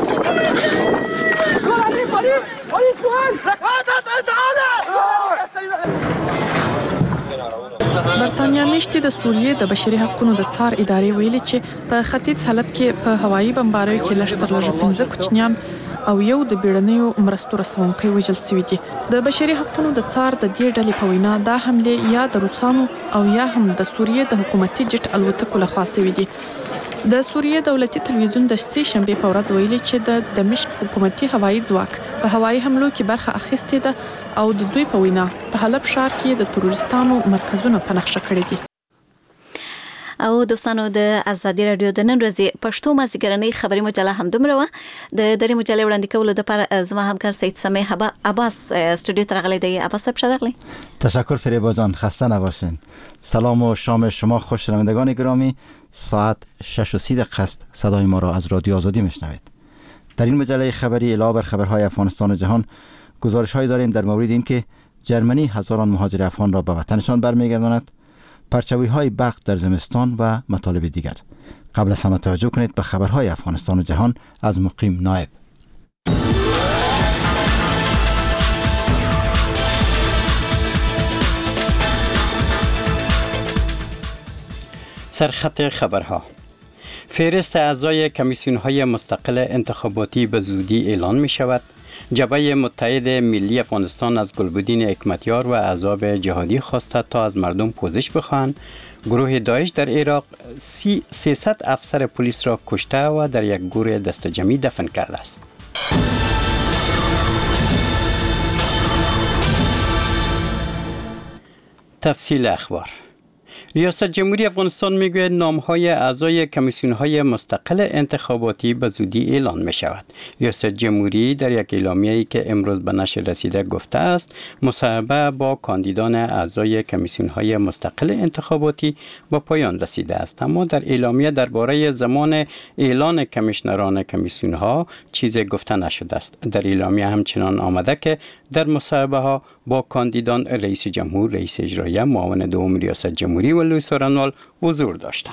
برتانیا میشتي د سوریې د بشري حقوقو د څار ادارې ویلي چې په ختیځ حلب کې په هوایي بمباریو کې لږ تر لږه پنځه کوچنیان او یو د بیړنیو مرستو رسونکي وژل شوی دي. د بشري حقوقو د څار د دې ډلې په وینا دا حمله یا د روسانو او یا هم د سوریې د حکومتي جټ الوتکو لخوا شوی دي. د سوریې دولتي تلویزیون د سې شنبه په ورځ ویلي چې د دمشق حکومتي هوایي ځواک په هوایي حملو کې برخه اخیستې ده او د دوی په وینا په حلب ښار کې د تروریستانو مرکزونه په نقشه کړي دي. او دوستانو د ازادي رادیو د نن ورځې پښتو مازیګرنۍ خبري مجله هم دومره و. د درې مجلې وړاندې کولو لپاره زما همکار سید سمیح عباس استودیو ته راغلی دی. عباس صاحب شرغلی. تشکر فریبا جان، خسته نباشین. سلام و شام شما خوش شنوندگان گرامی. ساعت شش و سی دقیقه است. صدای ما را از رادیو آزادی میشنوید. در این مجله خبری علاوه بر خبرهای افغانستان و جهان گزارش‌هایی داریم در مورد اینکه جرمنی هزاران مهاجر افغان را به وطنشان برمیگرداند، پرچاوی‌های برق در زمستان و مطالب دیگر. قبل از همه توجه کنید به خبرهای افغانستان و جهان از مقیم نایب. سرخط خبرها. فهرست اعضای کمیسیون‌های مستقل انتخاباتی به زودی اعلان می شود. جبهه متحد ملی افغانستان از گلبدین حکمتیار و احزاب جهادی خواسته تا از مردم پوزش بخواهند. گروه داعش در عراق سیصد افسر پلیس را کشته و در یک گور دست جمعی دفن کرده است. تفصیل اخبار. ریاست جمهوری افغانستان میگوید نام‌های اعضای کمیسیون‌های مستقل انتخاباتی به زودی اعلان می‌شود. ریاست جمهوری در یک اعلامیه‌ای که امروز به نشر رسیده گفته است مصاحبه با کاندیدان اعضای کمیسیون‌های مستقل انتخاباتی به پایان رسیده است، اما در اعلامیه درباره زمان اعلان کمیشنران کمیسیون‌ها چیزی گفته نشده است. در اعلامیه همچنان آمده که در مصاحبه‌ها با کاندیدان رئیس جمهور، رئیس اجرایی، معاون دوم ریاست جمهوری و لوی سورنوال حضور داشتند.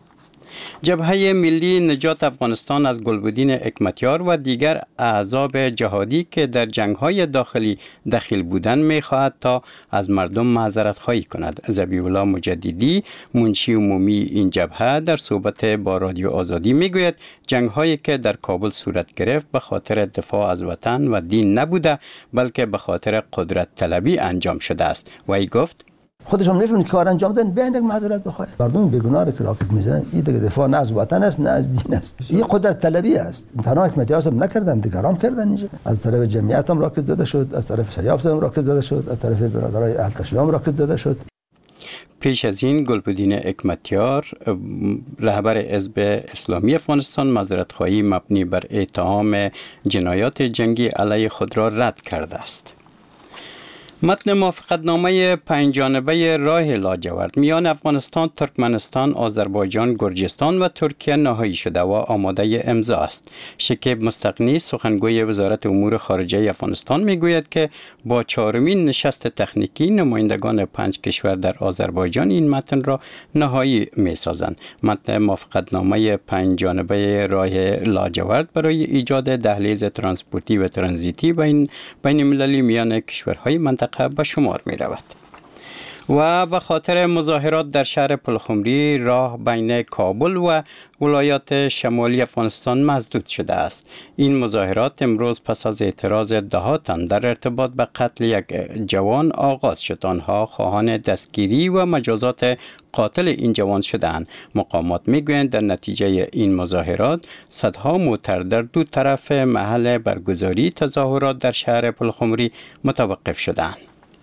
جبهه ملی نجات افغانستان از گلبدین حکمتیار و دیگر احزاب جهادی که در جنگ‌های داخلی دخیل بودند می‌خواهد تا از مردم معذرت خواهی کند. ذبیح الله مجددی، منشی عمومی این جبهه، در صحبت با رادیو آزادی میگوید جنگ‌هایی که در کابل صورت گرفت به خاطر دفاع از وطن و دین نبوده بلکه به خاطر قدرت طلبی انجام شده است. و ای گفت خودشون میفهمن کار انجام دادن، بیان یک معذرت بخواید. مردم بیگناه که راکت میزنن، این دیگه دفاع نه از وطن است نه از دین است. این قدرت طلبی است. تنها حکمتیار هم نکردن، دیگران کردن اینجا. از طرف جمعیت هم راکت زده شد، از طرف شیاب هم راکت زده شد، از طرف برادرای اهل تشیع هم راکت زده شد. پیش از این گلبدین حکمتیار رهبر حزب اسلامی افغانستان معذرت خواهی مبنی بر اتهام جنایات جنگی علیه خود را رد کرده است. متن موافقتنامه پنج جانبه راه لاجورد میان افغانستان، ترکمنستان، آذربایجان، گرجستان و ترکیه نهایی شده و آماده امضا است. شکیب مستغنی سخنگوی وزارت امور خارجه افغانستان میگوید که با چهارمین نشست تکنیکی نمایندگان پنج کشور در آذربایجان این متن را نهایی میسازند. متن موافقتنامه پنج جانبه راه لاجورد برای ایجاد دهلیز ترانسپورتی و ترانزیتی بین بین المللی میان کشورهای منطقه به شمار می رود. و به خاطر مظاهرات در شهر پلخمری راه بین کابل و ولایات شمالی افغانستان مسدود شده است. این مظاهرات امروز پس از اعتراض ده تن در ارتباط به قتل یک جوان آغاز شد. آنها خواهان دستگیری و مجازات قاتل این جوان شدند. مقامات میگویند در نتیجه این مظاهرات صدها موتر در دو طرف محل برگزاری تظاهرات در شهر پلخمری متوقف شدند.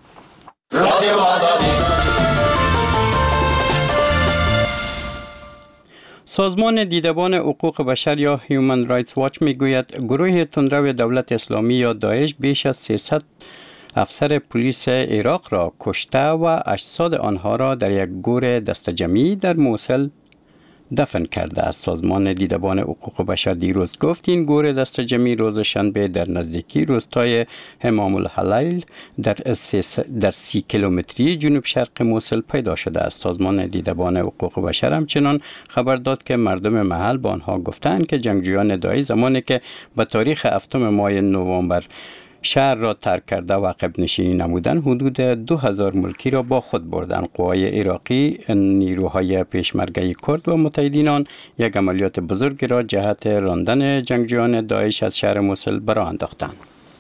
سازمان دیدبان حقوق بشر یا هیومن رایتس واچ میگوید گروه تندرو دولت اسلامی یا داعش بیش از سیصد افسر پلیس عراق را کشته و اجساد آنها را در یک گور دستجمعی در موصل دفن کرده است. سازمان دیدبان حقوق بشر دیروز گفت این گور دستجمعی روز شنبه در نزدیکی روستای همام الحلیل در در سی کیلومتری جنوب شرق موصل پیدا شده است. سازمان دیدبان حقوق بشر همچنان خبر داد که مردم محل با آنها گفتند که جنگجویان داعش زمانی که به تاریخ هفتم ماه نوامبر شهر را ترک کرده و عقب نشینی نمودن حدود دو هزار ملکی را با خود بردن. قوای عراقی، نیروهای پیشمرگه کرد و متحدین آن یک عملیات بزرگ را جهت راندن جنگجویان داعش از شهر موصل برآ انداختند.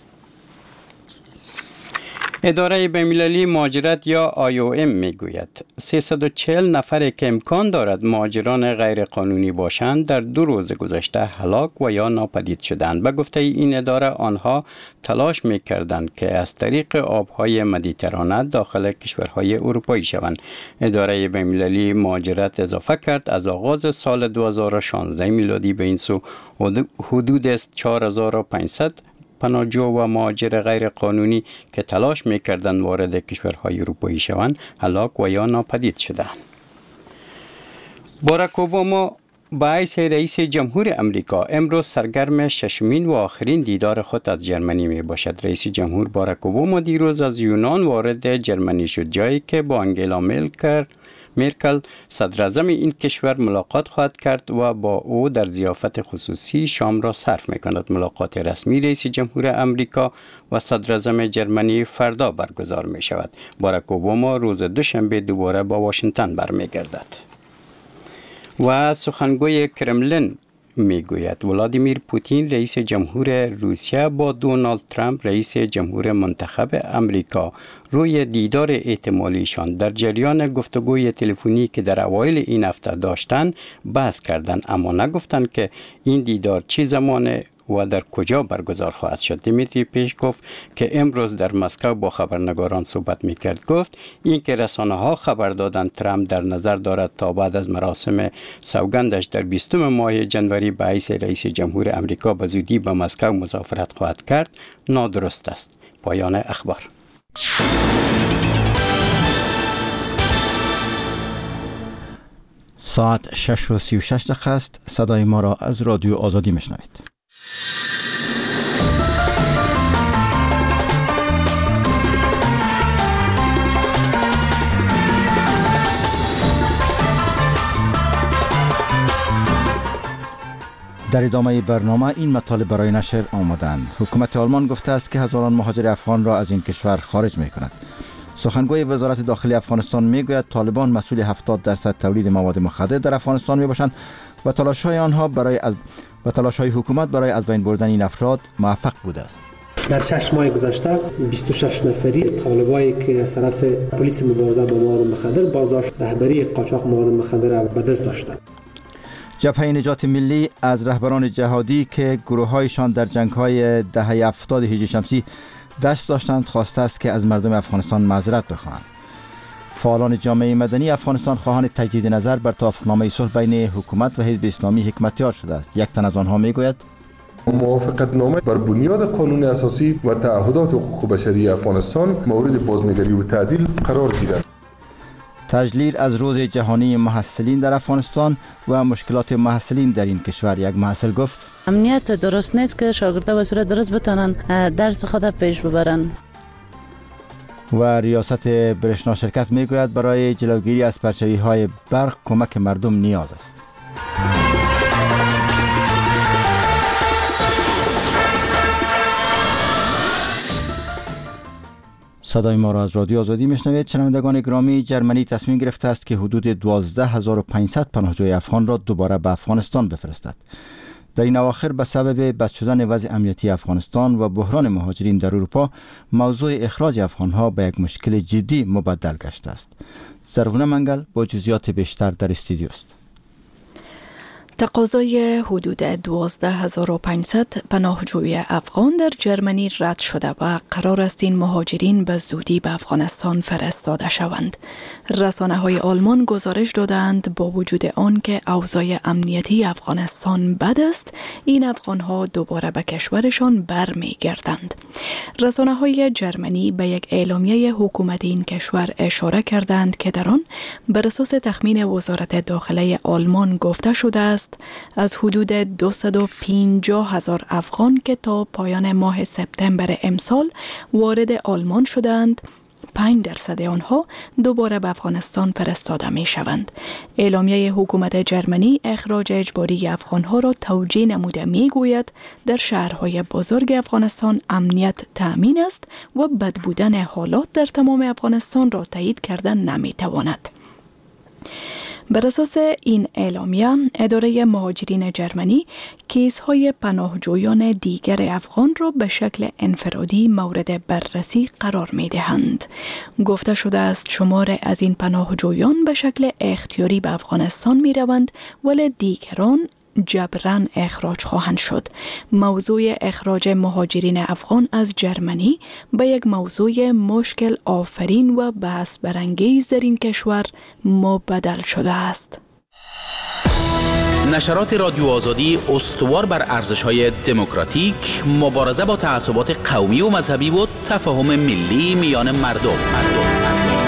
اداره بین‌المللی مهاجرت یا آی او ام میگوید سیصد و چهل نفر که امکان دارد مهاجران غیر قانونی باشند در دو روز گذشته هلاک و یا ناپدید شدند. به گفته این اداره آنها تلاش میکردند که از طریق آبهای مدیترانه داخل کشورهای اروپایی شوند. اداره بین‌المللی مهاجرت اضافه کرد از آغاز سال دو هزار و شانزده میلادی به این سو حدود چهار هزار و پانصد پناهجو و مهاجر غیر قانونی که تلاش می‌کردند وارد کشورهای اروپایی شوند هلاک و یا ناپدید شدند. باراک اوباما به حیث رئیس جمهور امریکا امروز سرگرم ششمین و آخرین دیدار خود از جرمنی می باشد. رئیس جمهور باراک اوباما دیروز از یونان وارد جرمنی شد، جایی که با انگلا مرکل مرکل صدر اعظم این کشور ملاقات خواهد کرد و با او در ضیافت خصوصی شام را صرف می کند. ملاقات رسمی رئیس جمهور امریکا و صدر اعظم جرمنی فردا برگزار می شود. باراک اوباما روز دوشنبه دوباره با واشنگتن برمیگردد. و سخنگوی کرملین میگوید ولادیمیر پوتین رئیس جمهور روسیه با دونالد ترامپ رئیس جمهور منتخب امریکا روی دیدار احتمالیشان در جریان گفتگوی تلفنی که در اوایل این هفته داشتند بحث کردند، اما نگفتند که این دیدار چه زمان و در کجا برگزار خواهد شد. دیمیتری پیشکوف که امروز در مسکو با خبرنگاران صحبت میکرد گفت این که رسانه ها خبر دادند ترامپ در نظر دارد تا بعد از مراسم سوگندش در بیستم ماه جنوری به حیث رئیس جمهور امریکا به زودی به مسکو مسافرت خواهد کرد نادرست است. پایان اخبار. ساعت شش و سی و شش دقیقه است. صدای ما را از رادیو آزادی میشنوید. در ادامه برنامه این مطالب برای نشر آمدند. حکومت آلمان گفته است که هزاران مهاجر افغان را از این کشور خارج می کند. سخنگوی وزارت داخلی افغانستان می گوید طالبان مسئول هفتاد درصد تولید مواد مخدر در افغانستان می باشند و تلاش های آنها برای از و تلاش های حکومت برای از بین بردن این افراد موفق بوده است. در شش ماه گذشته بیست و شش نفری طالبایی که از طرف پلیس مبارزه با مواد مخدر بازداشت رهبری قاچاق مواد مخدر را به دست داشتند. جبهه نجات ملی از رهبران جهادی که گروه‌هایشان در جنگ‌های دهه هفتاد هجری شمسی دست داشتند خواسته است که از مردم افغانستان معذرت بخواهند. فعالان جامعه مدنی افغانستان خواهان تجدید نظر بر توافقنامه صلح بین حکومت و حزب اسلامی حکمتیار شده است. یک تن از آنها میگوید موافقتنامه بر بنیاد قانون اساسی و تعهدات حقوق بشری افغانستان مورد بازنگری و تعدیل قرار گیرد. تجلیل از روز جهانی محصلین در افغانستان و مشکلات محصلین در این کشور. یک محصل گفت امنیت درست نیست که شاگردان به صورت درست بتونن درس خود پیش ببرن. و ریاست برشنا شرکت میگوید برای جلوگیری از پرچوی های برق کمک مردم نیاز است. صدای ما را از رادیو آزادی میشنوید. شنوندگان گرامی، جرمنی تصمیم گرفته است که حدود دوازده هزار و پانصد پناهجوی افغان را دوباره به افغانستان بفرستد. در این اواخر به سبب بد شدن وضع امنیتی افغانستان و بحران مهاجرین در اروپا موضوع اخراج افغانها به یک مشکل جدی مبدل گشته است. زرغونه منگل با جزئیات بیشتر در استودیو است. تقاضای حدود دوازده هزار و پانصد پناهجوی افغان در جرمنی رد شده و قرار است این مهاجرین به زودی به افغانستان فرستاده شوند. رسانه‌های آلمان گزارش دادند با وجود آن که اوضاع امنیتی افغانستان بد است، این افغان‌ها دوباره به کشورشان برمیگردند. رسانه‌های جرمنی به یک اعلامیه حکومت این کشور اشاره کردند که در آن بر اساس تخمین وزارت داخله آلمان گفته شده است از حدود دویست و پنجاه هزار افغان که تا پایان ماه سپتامبر امسال وارد آلمان شدند، پنج درصد آنها دوباره به افغانستان فرستاده می شوند. اعلامیه حکومت جرمنی اخراج اجباری افغانها را توجیه نموده می گوید در شهرهای بزرگ افغانستان امنیت تأمین است و بد بودن حالات در تمام افغانستان را تایید کردن نمی تواند. بر اساس این اعلامیه، اداره مهاجرین جرمنی کیس‌های پناهجویان دیگر افغان را به شکل انفرادی مورد بررسی قرار می‌دهند. گفته شده است شمار از این پناهجویان به شکل اختیاری به افغانستان می‌روند ولی دیگران جبران اخراج خواهند شد. موضوع اخراج مهاجرین افغان از جرمنی به یک موضوع مشکل آفرین و بحث برانگیز در این کشور مبدل شده است. نشرات رادیو آزادی استوار بر ارزش‌های دموکراتیک، مبارزه با تعصبات قومی و مذهبی و تفاهم ملی میان مردم. مردم.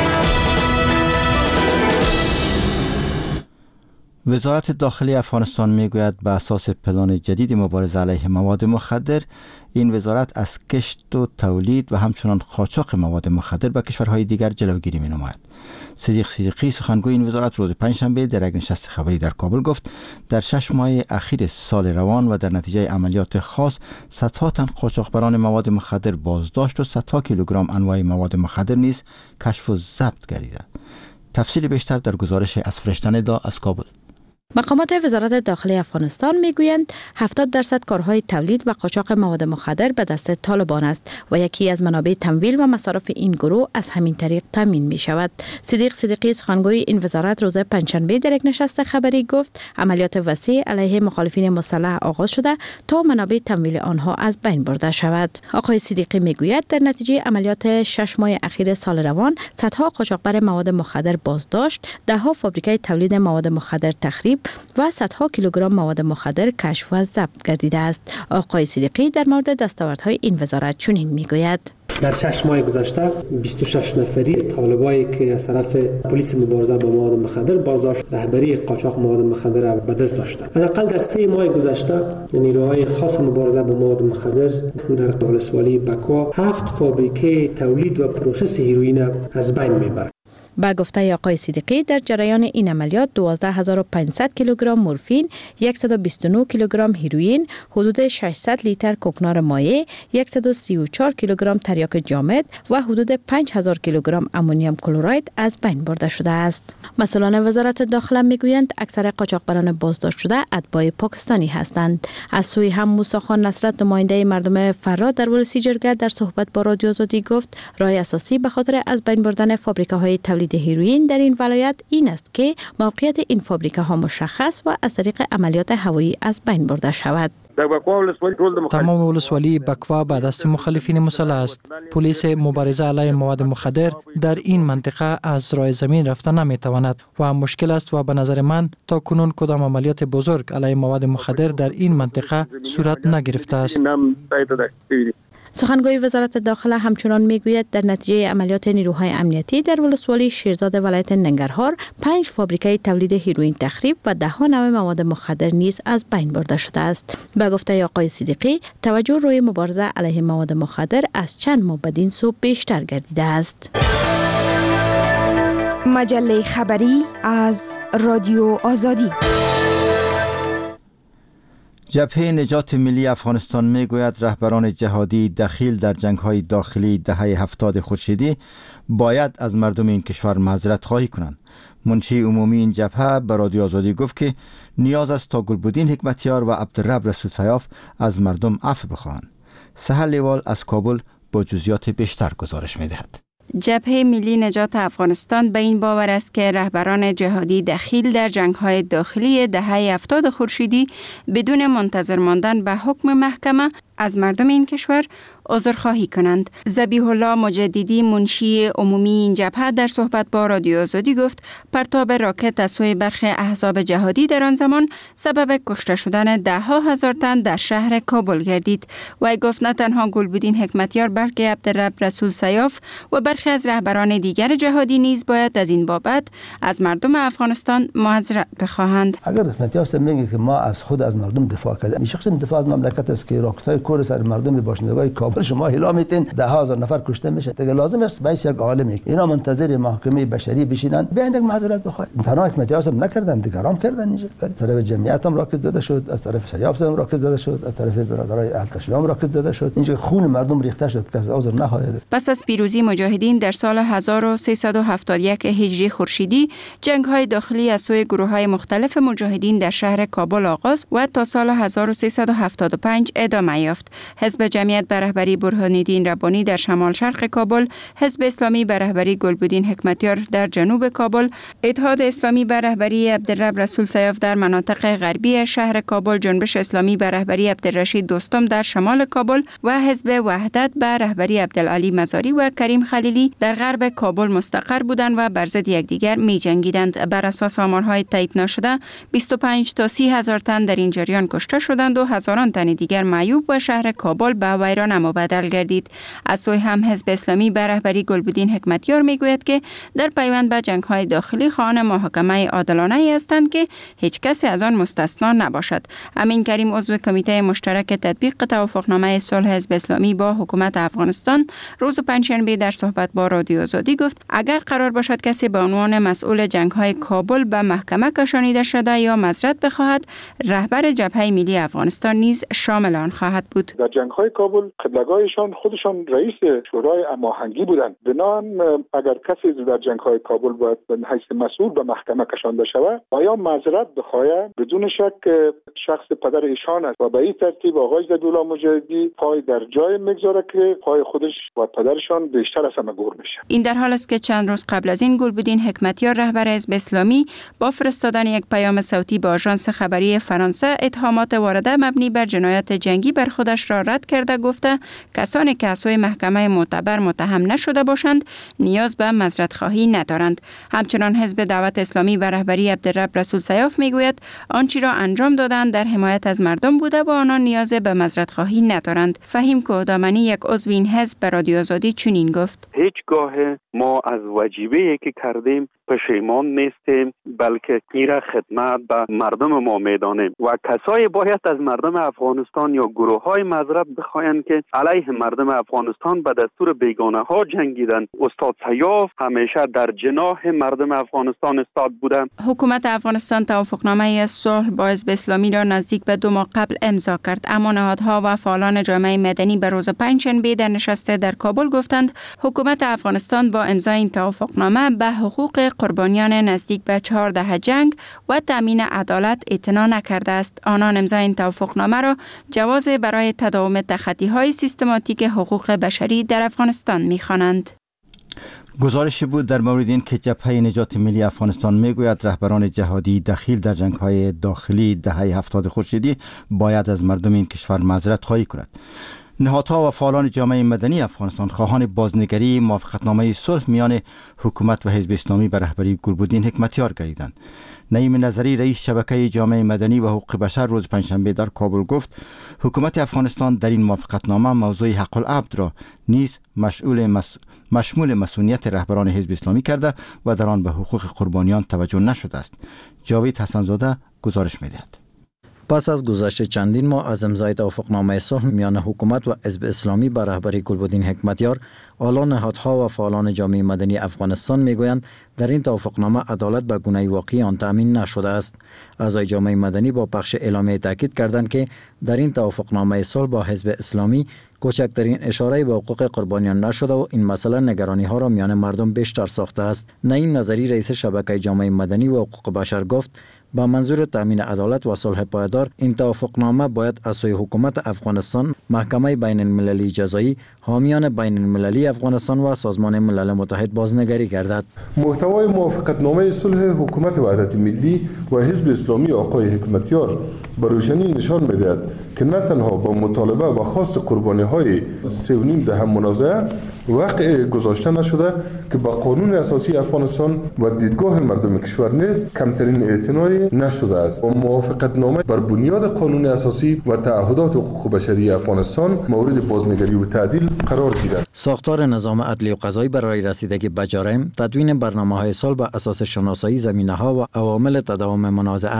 وزارت داخلی افغانستان میگوید به اساس پلان جدید مبارزه علیه مواد مخدر، این وزارت از کشت و تولید و همچنان قاچاق مواد مخدر به کشورهای دیگر جلوگیری می‌نماید. صدیق صدیقی سخنگوی این وزارت روز پنجشنبه در یک نشست خبری در کابل گفت در شش ماه اخیر سال روان و در نتیجه عملیات خاص صدها تن قاچاقبران مواد مخدر بازداشت و صدها کیلوگرم انواع مواد مخدر نیز کشف و ضبط گردیده. تفصیل بیشتر در گزارش از فرشته ندا از کابل. مقامات وزارت داخلی افغانستان میگویند هفتاد درصد کارهای تولید و قاچاق مواد مخدر به دست طالبان است و یکی از منابع تمویل و مصارف این گروه از همین طریق تامین می شود. صدیق صدیقی سخنگوی این وزارت روز پنجشنبه در یک نشست خبری گفت عملیات وسیع علیه مخالفین مسلح آغاز شده تا منابع تمویل آنها از بین برده شود. آقای صدیقی میگوید در نتیجه عملیات شش ماه اخیر سال روان صدها قاچاقبر مواد مخدر بازداشت، ده ها فابریکه تولید مواد مخدر تخریب و صدها کیلوگرم مواد مخدر کشف و ضبط گردیده است. آقای صدیقی در مورد دستاوردهای این وزارت چنین میگوید: در شش ماه گذشته بیست و شش نفری طالبایی که از طرف پلیس مبارزه با مواد مخدر بازداشت رهبری قاچاق مواد مخدر را به دست داشتند. حداقل در سه ماه گذشته نیروهای خاص مبارزه با مواد مخدر در ولسوالی بکوا هفت فابریکه تولید و پروسس هیروئین از بین میبرند. با گفته آقای صدیقی در جریان این عملیات دوازده هزار و پانصد کیلوگرم مورفین، صد و بیست و نه کیلوگرم هیروئین، حدود ششصد لیتر کوکنار مایع، صد و سی و چهار کیلوگرم تریاک جامد و حدود پنج هزار کیلوگرم امونیوم کلراید از بین برده شده است. مسئولان وزارت داخله میگویند اکثر قاچاقبران بازداشت شده اتباع پاکستانی هستند. از سوی هم موسی خان نصرت نماینده مردم فراد در ولسی جرگه در صحبت با رادیو آزادی گفت راه اساسی به خاطر از بین بردن فابریکه‌های تولید هیروئین در این ولایت این است که موقعیت این فابریکه ها مشخص و از طریق عملیات هوایی از بین برده شود. تمام ولسوالی بکوا به دست مخالفین مسلح است. پلیس مبارزه علیه مواد مخدر در این منطقه از راه زمین رفته نمیتواند و مشکل است و به نظر من تا کنون کدام عملیات بزرگ علیه مواد مخدر در این منطقه صورت نگرفته است. سخنگوی وزارت داخله همچنان میگوید در نتیجه عملیات نیروهای امنیتی در ولسوالی شیرزاد ولایت ننگرهار پنج فابریکه تولید هیروئین تخریب و ده ها نوع مواد مخدر نیز از بین برده شده است. به گفته آقای صدیقی توجه روی مبارزه علیه مواد مخدر از چند ماه بدین سو بیشتر گردیده است. مجله خبری از رادیو آزادی. جبهه نجات ملی افغانستان میگوید رهبران جهادی دخیل در جنگ‌های داخلی دهه هفتاد خورشیدی باید از مردم این کشور معذرت خواهی کنند. منشی عمومی این جبهه به رادیو آزادی گفت که نیاز است تا گلبدین حکمتیار و عبدالرب رسول سیاف از مردم عفو بخواهند. سهل لیوال از کابل با جزئیات بیشتر گزارش می‌دهد. جبهه ملی نجات افغانستان به این باور است که رهبران جهادی دخیل در جنگ‌های داخلی دهه هفتاد خورشیدی بدون منتظر ماندن به حکم محکمه از مردم این کشور عذرخواهی کنند. ذبیح الله مجددی منشی عمومی این جبهه در صحبت با رادیو آزادی گفت پرتاب راکت از سوی برخی احزاب جهادی در آن زمان سبب کشته شدن ده ها هزار تن در شهر کابل گردید. و گفت نه تنها گلبدین حکمتیار بلکه عبدالرب رسول سیاف و برخی از رهبران دیگر جهادی نیز باید از این بابت از مردم افغانستان معذرت بخواهند. اگر حکمتیار میگه که ما از خود از مردم دفاع کردیم، شخص دفاع از مملکت است که راکت‌های کور سر مردم باشندگان کابل شما اعلام میتین ده هزار نفر کشته میشه. دیگه لازم است بایست یک عالمی اینا منتظر محکمه بشری بشینن بیان یک معذرت بخواید. تنها حکمتیار هم نکردن، دیگران کردن. اینجا از طرف جمعیت هم راکت زده شد، از طرف سیاب هم راکت زده شد، از طرف برادرای اهل هم راکت زده شد. اینجا خون مردم ریخته شد که از عذر نخواهد. پس از پیروزی مجاهدین در سال هزار و سیصد و هفتاد و یک هجری خورشیدی جنگ‌های داخلی از سوی گروه‌های مختلف مجاهدین در شهر کابل آغاز و تا سال هزار و سیصد و هفتاد و پنج ادامه یافت. حزب جمعیت به رهبری برهان‌الدین ربانی در شمال شرق کابل، حزب اسلامی به رهبری گلبدین حکمتیار در جنوب کابل، اتحاد اسلامی به رهبری عبدالرب رسول سیاف در مناطق غربی شهر کابل، جنبش اسلامی به رهبری عبدالرشید دوستم در شمال کابل و حزب وحدت به رهبری عبدالعلی مزاری و کریم خلیلی در غرب کابل مستقر بودند و بر ضد یکدیگر می‌جنگیدند. بر اساس آمارهای تایید نشده بیست و پنج تا سی هزار تن در این جریان کشته شدند و هزاران تن دیگر معیوب و شهر کابل به ویرانه مبدل گردید. از سوی هم حزب اسلامی به رهبری گلبدین حکمتیار میگوید که در پیوند به جنگ‌های داخلی خواهان محاکمه عادلانه ای هستند که هیچ کسی از آن مستثنا نباشد. امین کریم عضو کمیته مشترک تطبیق توافقنامه صلح حزب اسلامی با حکومت افغانستان روز پنجشنبه در صحبت با رادیو آزادی گفت اگر قرار باشد کسی به عنوان مسئول جنگ‌های کابل به محکمه کشانیده شده یا معذرت بخواهد، رهبر جبهه ملی افغانستان نیز شامل آن خواهد بود. در جنگ‌های کابل قبلگاهشان خودشان رئیس شورای هماهنگی بودند. بنابراین اگر کسی در جنگ‌های کابل باید به حیث مسئول به محکمه کشانده شود، آیا معذرت بخواهد، بدون شک شخص پدر ایشان است و به این ترتیب آقای زدولlah مجاهدی پای در جای میگذاره که پای خودش و پدرشان بیشتر از همه گور بشه. این در حال است که چند روز قبل از این گلبدین حکمتیار رهبر حزب اسلامی با فرستادن یک پیام صوتی به آژانس خبری فرانسه اتهامات وارده مبنی بر جنایت جنگی بر خودش را رد کرده گفته کسانی که از سوی محکمه معتبر متهم نشده باشند نیاز به معذرت خواهی ندارند. همچنان حزب دعوت اسلامی و رهبری عبدالرب رسول سیاف میگوید آنچه را انجام دادند در حمایت از مردم بوده و آنان نیاز به معذرت خواهی ندارند. فهیم کودامنی یک عضو این حزب به رادیو آزادی چنین گفت: هیچگاه ما از وجیبه‌ای که کردیم پشیمان نیستیم، بلکه این را خدمت به مردم ما میدانیم و کسایی باید از مردم افغانستان یا گروه های معذرت بخواهند که علیه مردم افغانستان به دستور بیگانه ها جنگیدند. استاد سیاف همیشه در جناح مردم افغانستان استاد بوده. حکومت افغانستان توافقنامه از صلح با حزب اسلامی را نزدیک به دو ماه قبل امضا کرد، اما نهادها و فعالان جامعه مدنی به روز پنجشنبه در نشست در کابل گفتند حکومت افغانستان با امضای این توافقنامه به حقوق قربانیان نزدیک به چهار دهه جنگ و تامین عدالت اعتنا نکرده است. آنان امضای این توافقنامه را جواز برای تداوم تخطی‌های سیستماتیک حقوق بشری در افغانستان می‌خوانند. گزارشی بود در مورد این که جبهه نجات ملی افغانستان میگوید رهبران جهادی دخیل در جنگ‌های داخلی دهه هفتاد خورشیدی باید از مردم این کشور معذرت خواهی کند. نهادها و فعالان جامعه مدنی افغانستان خواهان بازنگری موافقتنامه صلح میان حکومت و حزب اسلامی به رهبری گلبدین حکمتیار گردیدند. نعیم نظری رئیس شبکه جامعه مدنی و حقوق بشر روز پنجشنبه در کابل گفت حکومت افغانستان در این موافقتنامه موضوع حق العبد را نیز مشمول مس... مشمول مسئولیت رهبران حزب اسلامی کرده و در آن به حقوق قربانیان توجه نشده است. جاوید حسن‌زاده گزارش می‌دهد. پس از گذشت چندین ماه از امضای توافقنامه صلح میان حکومت و حزب اسلامی به رهبری گلبدین حکمتیار، اعلی نهادها و فعالان جامعه مدنی افغانستان میگویند در این توافقنامه عدالت به گونه واقعی آن تامین نشده است. اعضای جامعه مدنی با پخش اعلامیه تاکید کردند که در این توافقنامه صلح با حزب اسلامی کوچکترین اشاره به حقوق قربانیان نشده و این مسئله نگرانی ها را میان مردم بیشتر ساخته است. نعیم نظری رئیس شبکه جامعه مدنی و حقوق بشر گفت با منظور تامین عدالت و صلح پایدار این توافقنامه باید از سوی حکومت افغانستان، محکمه بین المللی جزایی، حامیان بین المللی افغانستان و سازمان ملل متحد بازنگری گردد. محتوای موافقتنامه صلح حکومت وحدت ملی و حزب اسلامی آقای حکمتیار به روشنی نشان می‌دهد که نه تنها با مطالبه و خواست قربانی‌های سه و نیم دهه منازعه واقع گذاشته نشده که با قانون اساسی افغانستان و دیدگاه مردم کشور نیز کمترین اعتنایی نشده است. و موافقتنامه بر بنیاد قانون اساسی و تعهدات حقوق بشری افغانستان مورد بازنگری و تعدیل قرار گیرد. ساختار نظام عدلی و قضایی برای رسیدگی به جرایم، تدوین برنامه‌های صلح بر اساس شناسایی زمینه‌ها و عوامل تداوم منازعه،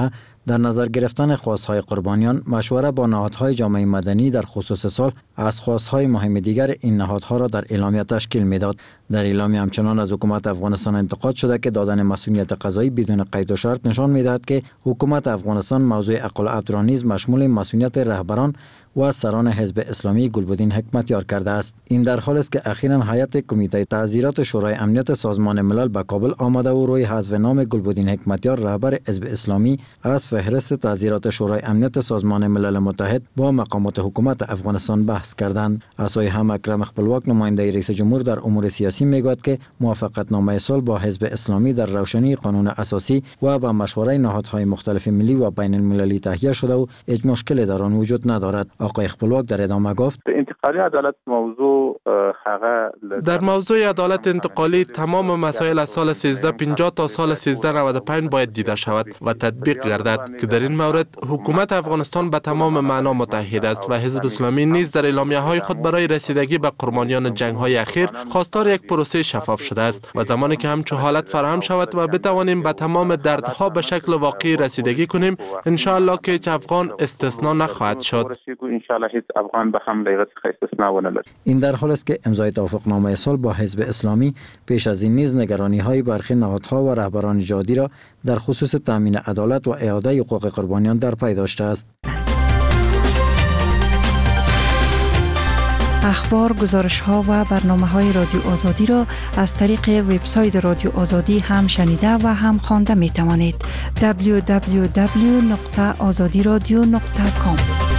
در نظر گرفتن خواستهای قربانیان مشوره با نهادهای جامعه مدنی در خصوص صلح از خواستهای مهم دیگر این نهادها را در اعلامیه تشکیل میداد. در اعلامیه همچنان از حکومت افغانستان انتقاد شده که دادن مسئولیت قضایی بدون قید و شرط نشان میدهد که حکومت افغانستان موضوع اقلعت را نیز مشمول مسئولیت رهبران و سران حزب اسلامی گلبدین حکمتیار کرده است. این در حالی است که اخیراً هیئت کمیته تعزیرات شورای امنیت سازمان ملل به کابل آمده و روی حذف نام گلبدین حکمتیار رهبر حزب اسلامی از فهرست تعزیرات شورای امنیت سازمان ملل متحد با مقامات حکومت افغانستان بحث کردند. اسای هم اکرم خپلواک نماینده رئیس جمهور در امور سیاسی میگوید که موافقتنامه صلح با حزب اسلامی در روشنی قانون اساسی و با مشوره نهادهای مختلف ملی و بین المللی تهیه شده و هیچ مشکلی در آن وجود ندارد. آقای خپلواک در ادامه گفت انتقالی عدالت موضوع در موضوع عدالت انتقالی تمام مسائل از سال سیزده پنجاه تا سال سیزده نود و پنج باید دیده شود و تطبیق گردد که در این مورد حکومت افغانستان به تمام معنا متحد است و حزب اسلامی نیز در اعلامیه های خود برای رسیدگی به قربانیان جنگ های اخیر خواستار یک پروسه شفاف شده است و زمانی که همچون حالت فراهم شود و بتوانیم به تمام دردها به شکل واقعی رسیدگی کنیم ان شاء الله که هیچ افغان استثنا نخواهد شد. این در حالی است که امضای توافقنامه صلح با حزب اسلامی پیش از این نیز نگرانی های برخی نهادها و رهبران جهادی را در خصوص تامین عدالت و اعاده حقوق قربانیان در پی داشته است. اخبار، گزارش‌ها و برنامه‌های رادیو آزادی را از طریق وبسایت رادیو آزادی هم شنیده و هم خوانده می‌توانید. دبلیو دبلیو دبلیو نقطه آزادی رادیو نقطه کام.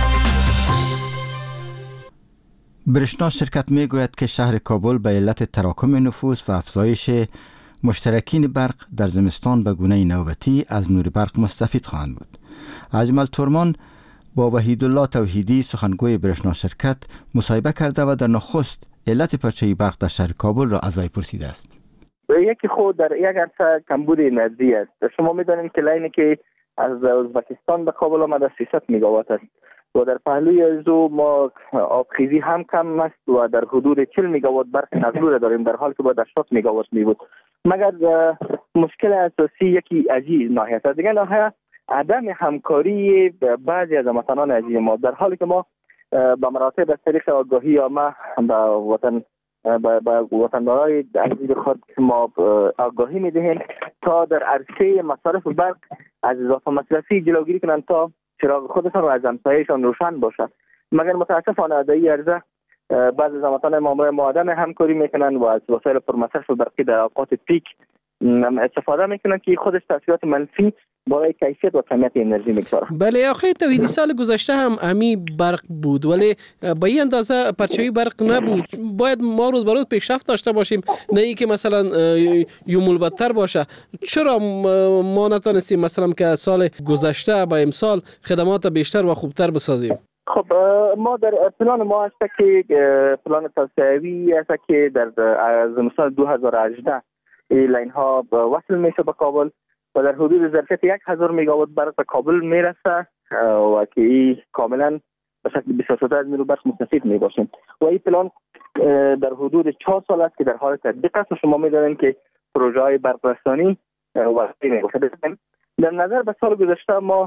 برشنا شرکت میگوید که شهر کابل به علت تراکم نفوس و افزایش مشترکین برق در زمستان به گونه نوبتی از نور برق مستفید خواهند بود. اجمل تورمان با وحیدالله توحیدی سخنگوی برشنا شرکت مصاحبه کرده و در نخست علت پرچه برق در شهر کابل را از وی پرسیده است. یکی خود در یک عرصه کمبود انرژی است. شما می‌دانید که لاینی که از ازبکستان به کابل آمده سیصد مگاوات است و در پهلوی از او ما آبخیزی هم کم است و در حدود چهل مگاوات برق نزول داریم در حالی که باید هشتاد مگاوات می بود. مگر مشکل اساسی یکی عجیب ناحیه است. دیگه ناحیه عدم همکاری بعضی از هموطنان عزیز ما در حالی که ما به مراتب از طریق آگاهی عامه به وطن به وطندارای عزیز خود ما آگاهی میدهیم تا در عرصه مصارف برق از اضافه مصرفی جلوگیری کنند تا چراغ خودشان و از همسایه‌شان روشن باشد. مگر متاسفانه در این عرصه بعضی از هموطنان ما عدم همکاری میکنند و از وسایل پرمصرف برقی در اوقات پیک استفاده میکنن که خودش تاثیرات منفی برای کیفیت و کمیت انرژی میگذاره. بله آقای توحیدی، سال گذشته هم امی برق بود ولی با این اندازه پرچوی برق نبود. باید ما روز به روز پیشرفت داشته باشیم، نه اینکه مثلا یومول بدتر باشه. چرا ما نتونستیم مثلا که سال گذشته با امسال خدمات بیشتر و خوبتر بسازیم؟ خب ما در پلان ما هست که پلان توسعه‌ای است که در زمستان دو هزار و هجده این لاین ها وصل میشه به کابل و در حدود ظرفیت یک هزار مگاوات برق به کابل میرسه و که این کاملا به شکل بیست و شش از نیرو برق مستفید میباشیم و این پلان در حدود چهار سال است که در حال تطبیق است و شما میدانید که پروژه های برق رسانی وقتی میباشه. در نظر به سال گذشته ما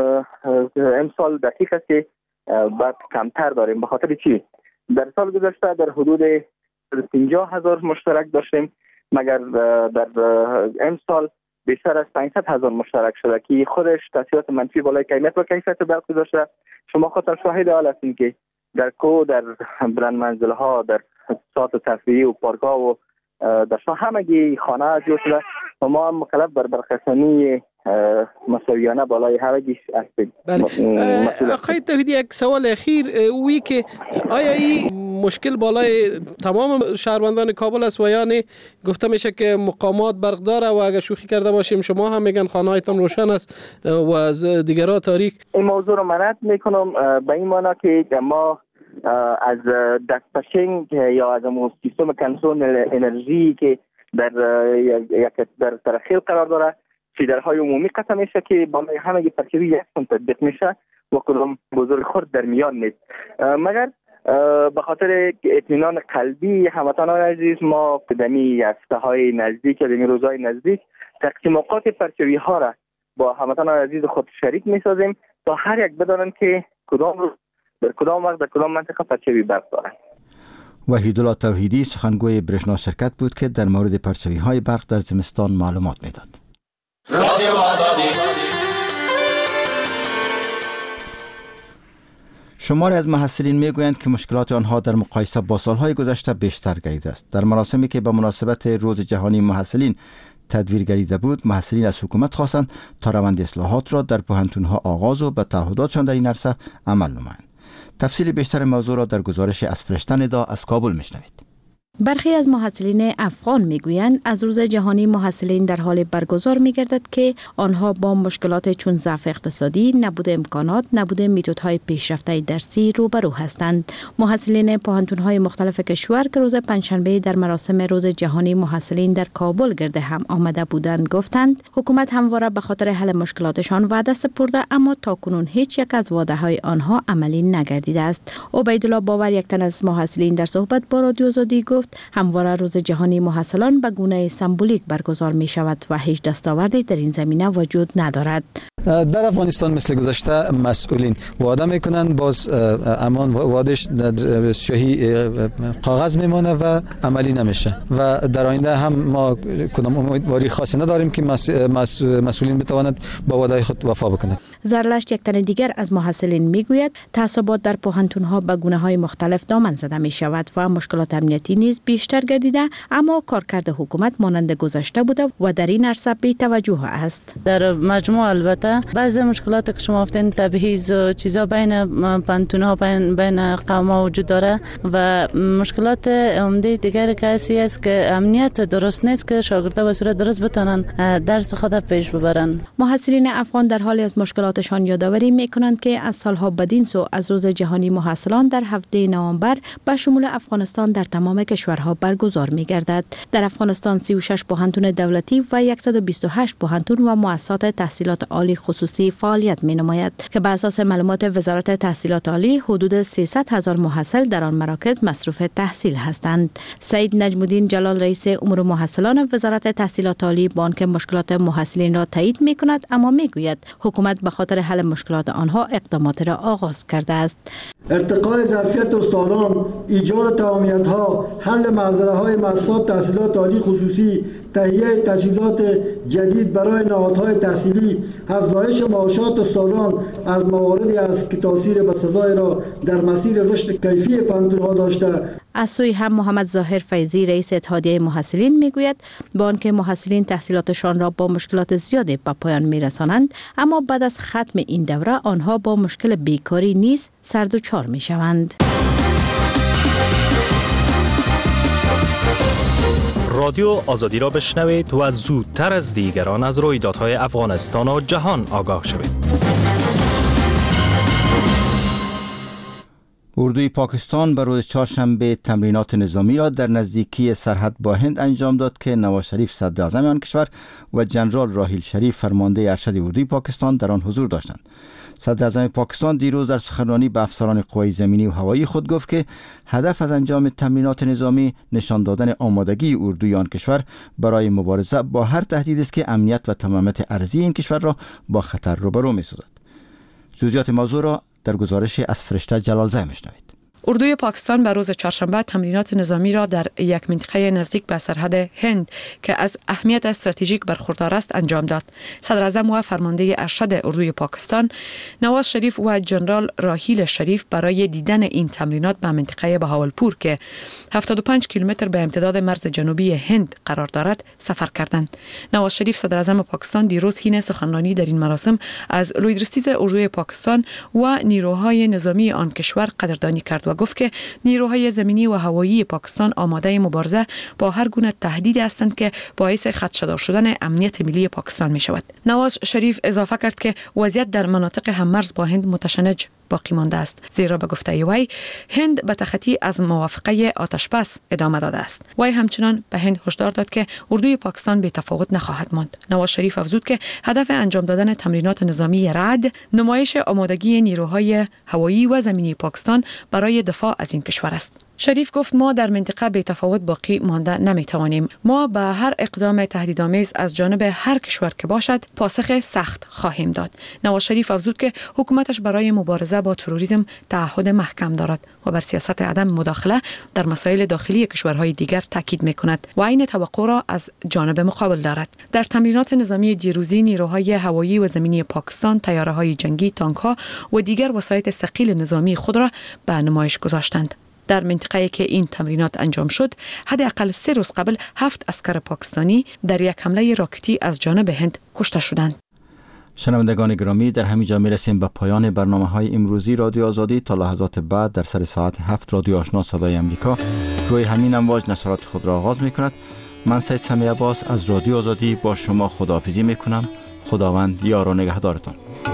امسال دقیق است که برق کمتر داریم. به خاطر چی؟ در سال گذشته در حدود پنجاه هزار مشترک داشتیم مگر در امسال بیشتر از پانصد هزار مشترک شده که خودش تاثیرات منفی بالای کمیت و کیفیت برق داشته. شما خودتان شاهد حال هستید که در کو در بلند منزل ها در ساعت تفریحی و پارک ها و در همگی خانه جور شده و ما هم مکلف بر برقراری مساویانه بالای همگیش هستیم. بله آقای توحیدی، یک سوال اخیر وی که آیا این مشکل بالای تمام شهروندان کابل است و یا نه؟ گفته میشه که مقامات برق داره و اگر شوخی کرده باشیم شما هم میگن خانه هایتان روشن است و از دیگرها تاریک. این موضوع رو من رد میکنم به این معنی که ما از دستپشنگ یا از اون سیستم کنترل انرژی که در یک در ترخیل قرار داره فیدرهای عمومی قطع میشه که بالای همه پرچوی یک سم تطبیق میشه و کدام بزرگ خورد در میان نیست. مگر به خاطر اطمینان قلبی هموطنان عزیز ما قدمی هفته های نزدیک یا دمی روزهای نزدیک تقسیم اوقات پرچوی ها را با هموطنان عزیز خود شریک می‌سازیم تا هر یک بدانند که کدام روز در کدام وقت در کدام منطقه پرچمی برق دارند. وحیدالله توحیدی سخنگوی برشنا شرکت بود که در مورد پرچمی های برق در زمستان معلومات میداد. رادیو آزادی. شماری از محصلین میگویند که مشکلات آنها در مقایسه با سالهای گذشته بیشتر گردیده است. در مراسمی که به مناسبت روز جهانی محصلین تدبیر گردیده بود، محصلین از حکومت خواستند تا روند اصلاحات را در پوهنتون‌ها آغاز و به تعهداتشان در این عرصه عمل نمایند. تفصیل بیشتر موضوع را در گزارش از فرشته ندا از کابل میشنوید. برخی از محصلین افغان میگویند از روز جهانی محصلین در حال برگزار میگردد که آنها با مشکلات چون ضعف اقتصادی، نبود امکانات، نبود میتودهای پیشرفته درسی روبرو هستند. محصلین پوهنتون‌های مختلف کشور که روز پنجشنبه در مراسم روز جهانی محصلین در کابل گرد هم آمده بودند گفتند حکومت همواره به خاطر حل مشکلاتشان وعده سپرده، اما تاکنون هیچ یک از وعده‌های آنها عملی نگردیده است. عبیدالله باور، یک تن از محصلین، در صحبت با رادیو آزادی گفت همواره روز جهانی محصلان به گونه سمبولیک برگزار می شود و هیچ دستاوردی در این زمینه وجود ندارد. در افغانستان مثل گذشته مسئولین وعده میکنن، باز امان وعدش شاهی کاغذ میمانه و عملی نمیشه و در آینده هم ما کدام امیدواری خاصی نداریم که مسئولین بتواند با وعده خود وفا بکنند. زرلشت، یک تن دیگر از محصلین میگوید تعصبات در پوهنتون‌ها به گونه‌های مختلف دامن زده می شود و مشکلات امنیتی نیز بیشتر گردیده، اما کارکرد حکومت مانند گذشته بوده و در این عرصه بی توجه است. در مجموع البته بعضی مشکلات که شما گفتین تبعیض و چیزا بین پانتون‌ها بین بین قوم‌ها وجود داره و مشکلات عمده دیگر کسی است که امنیت درست نیست که شاگردان به صورت درست بتونن درس خود پیش ببرن. محصلین افغان در حالی از مشکلاتشان یادآوری می‌کنند که از سالها بدین سو از روز جهانی محصلان در هفته نوامبر به شمول افغانستان در تمام کشورها برگزار می‌گردد. در افغانستان سی و شش پوهنتون دولتی و صد و بیست و هشت پوهنتون و مؤسسات تحصیلات عالی خصوصی فعالیت می‌نماید که بر اساس معلومات وزارت تحصیلات عالی حدود سیصد هزار محصل در آن مراکز مصروف تحصیل هستند. سید نجم الدین جلال، رئیس امور محصلان وزارت تحصیلات عالی، بانک مشکلات محصلین را تایید می‌کند، اما می‌گوید حکومت به خاطر حل مشکلات آنها اقدامات را آغاز کرده است. ارتقاء ظرفیت استادان، ایجاد تمامیت‌ها، حل معضله‌های مؤسسات تحصیلات عالی خصوصی، تهیه تجهیزات جدید برای نهادهای تحصیلی، افزایش معاشات استادان از مواردی است که تاثیر بسزای را در مسیر رشد کیفی پوهنتون‌ها داشته. از سوی هم محمد ظاهر فیضی، رئیس اتحادیه محصلین، میگوید بانک محصلین تحصیلاتشان را با مشکلات زیادی به پایان میرسانند، اما بعد از ختم این دوره آنها با مشکل بیکاری نیز سردوچار میشوند. رادیو آزادی را بشنوید و زودتر از دیگران از رویدادهای افغانستان و جهان آگاه شوید. اردوی پاکستان به روز چهارشنبه تمرینات نظامی را در نزدیکی سرحد با هند انجام داد که نواز شریف صدر اعظم آن کشور و جنرال راحیل شریف فرمانده ارشد اردوی پاکستان در آن حضور داشتند. صدر اعظم پاکستان دیروز در سخنرانی به افسران قوای زمینی و هوایی خود گفت که هدف از انجام تمرینات نظامی نشان دادن آمادگی اردوی آن کشور برای مبارزه با هر تهدیدی است که امنیت و تمامیت ارضی این کشور را با خطر روبرو می‌سازد. جزئیات موضوع را در گزارش از فرشته جلالزاده میشنوید. اردوی پاکستان به روز چهارشنبه تمرینات نظامی را در یک منطقه نزدیک به سرحد هند که از اهمیت استراتژیک برخوردار است انجام داد. صدر اعظم و فرمانده ارشد اردوی پاکستان نواز شریف و جنرال راحیل شریف برای دیدن این تمرینات به منطقه بهاولپور که هفتاد و پنج کیلومتر به امتداد مرز جنوبی هند قرار دارد سفر کردند. نواز شریف صدر اعظم پاکستان دیروز حین سخنرانی در این مراسم از لویدرستیز اردوی پاکستان و نیروهای نظامی آن کشور قدردانی کرد و گفت که نیروهای زمینی و هوایی پاکستان آماده مبارزه با هر گونه تهدیدی هستند که باعث خدشه‌دار شدن امنیت ملی پاکستان می شود. نواز شریف اضافه کرد که وضعیت در مناطق هممرز با هند متشنج باقی مانده است، زیرا به گفته وی هند به تخطی از موافقه آتشبس ادامه داده است. وی همچنان به هند هشدار داد که اردوی پاکستان بی تفاوت نخواهد ماند. نواز شریف افزود که هدف انجام دادن تمرینات نظامی رعد نمایش آمادگی نیروهای هوایی و زمینی پاکستان برای دفاع از این کشور است. شریف گفت ما در منطقه بی تفاوت باقی مانده نمیتوانیم. ما به هر اقدام تهدیدآمیز از جانب هر کشور که باشد پاسخ سخت خواهیم داد. نواز شریف افزود که حکومتش برای مبارزه با تروریسم تعهد محکم دارد و بر سیاست عدم مداخله در مسائل داخلی کشورهای دیگر تاکید میکند و عین توقع را از جانب مقابل دارد. در تمرینات نظامی دیروزی نیروهای هوایی و زمینی پاکستان طیاره‌های جنگی، تانک‌ها و دیگر وسایل ثقیل نظامی خود را به نمایش گذاشتند. در منطقه‌ای که این تمرینات انجام شد، حداقل سه روز قبل هفت عسکر پاکستانی در یک حمله راکتی از جانب هند کشته شدند. شنوندگان گرامی، در همین جا میرسیم به پایان برنامه‌های امروزی رادیو آزادی. تا لحظات بعد در سر ساعت هفت رادیو آشنا صدای امریکا روی همین امواج نشرات خود را آغاز می‌کند. من سید سمی عباس از رادیو آزادی با شما خداحافظی می‌کنم. خداوند یار و نگهدارتان.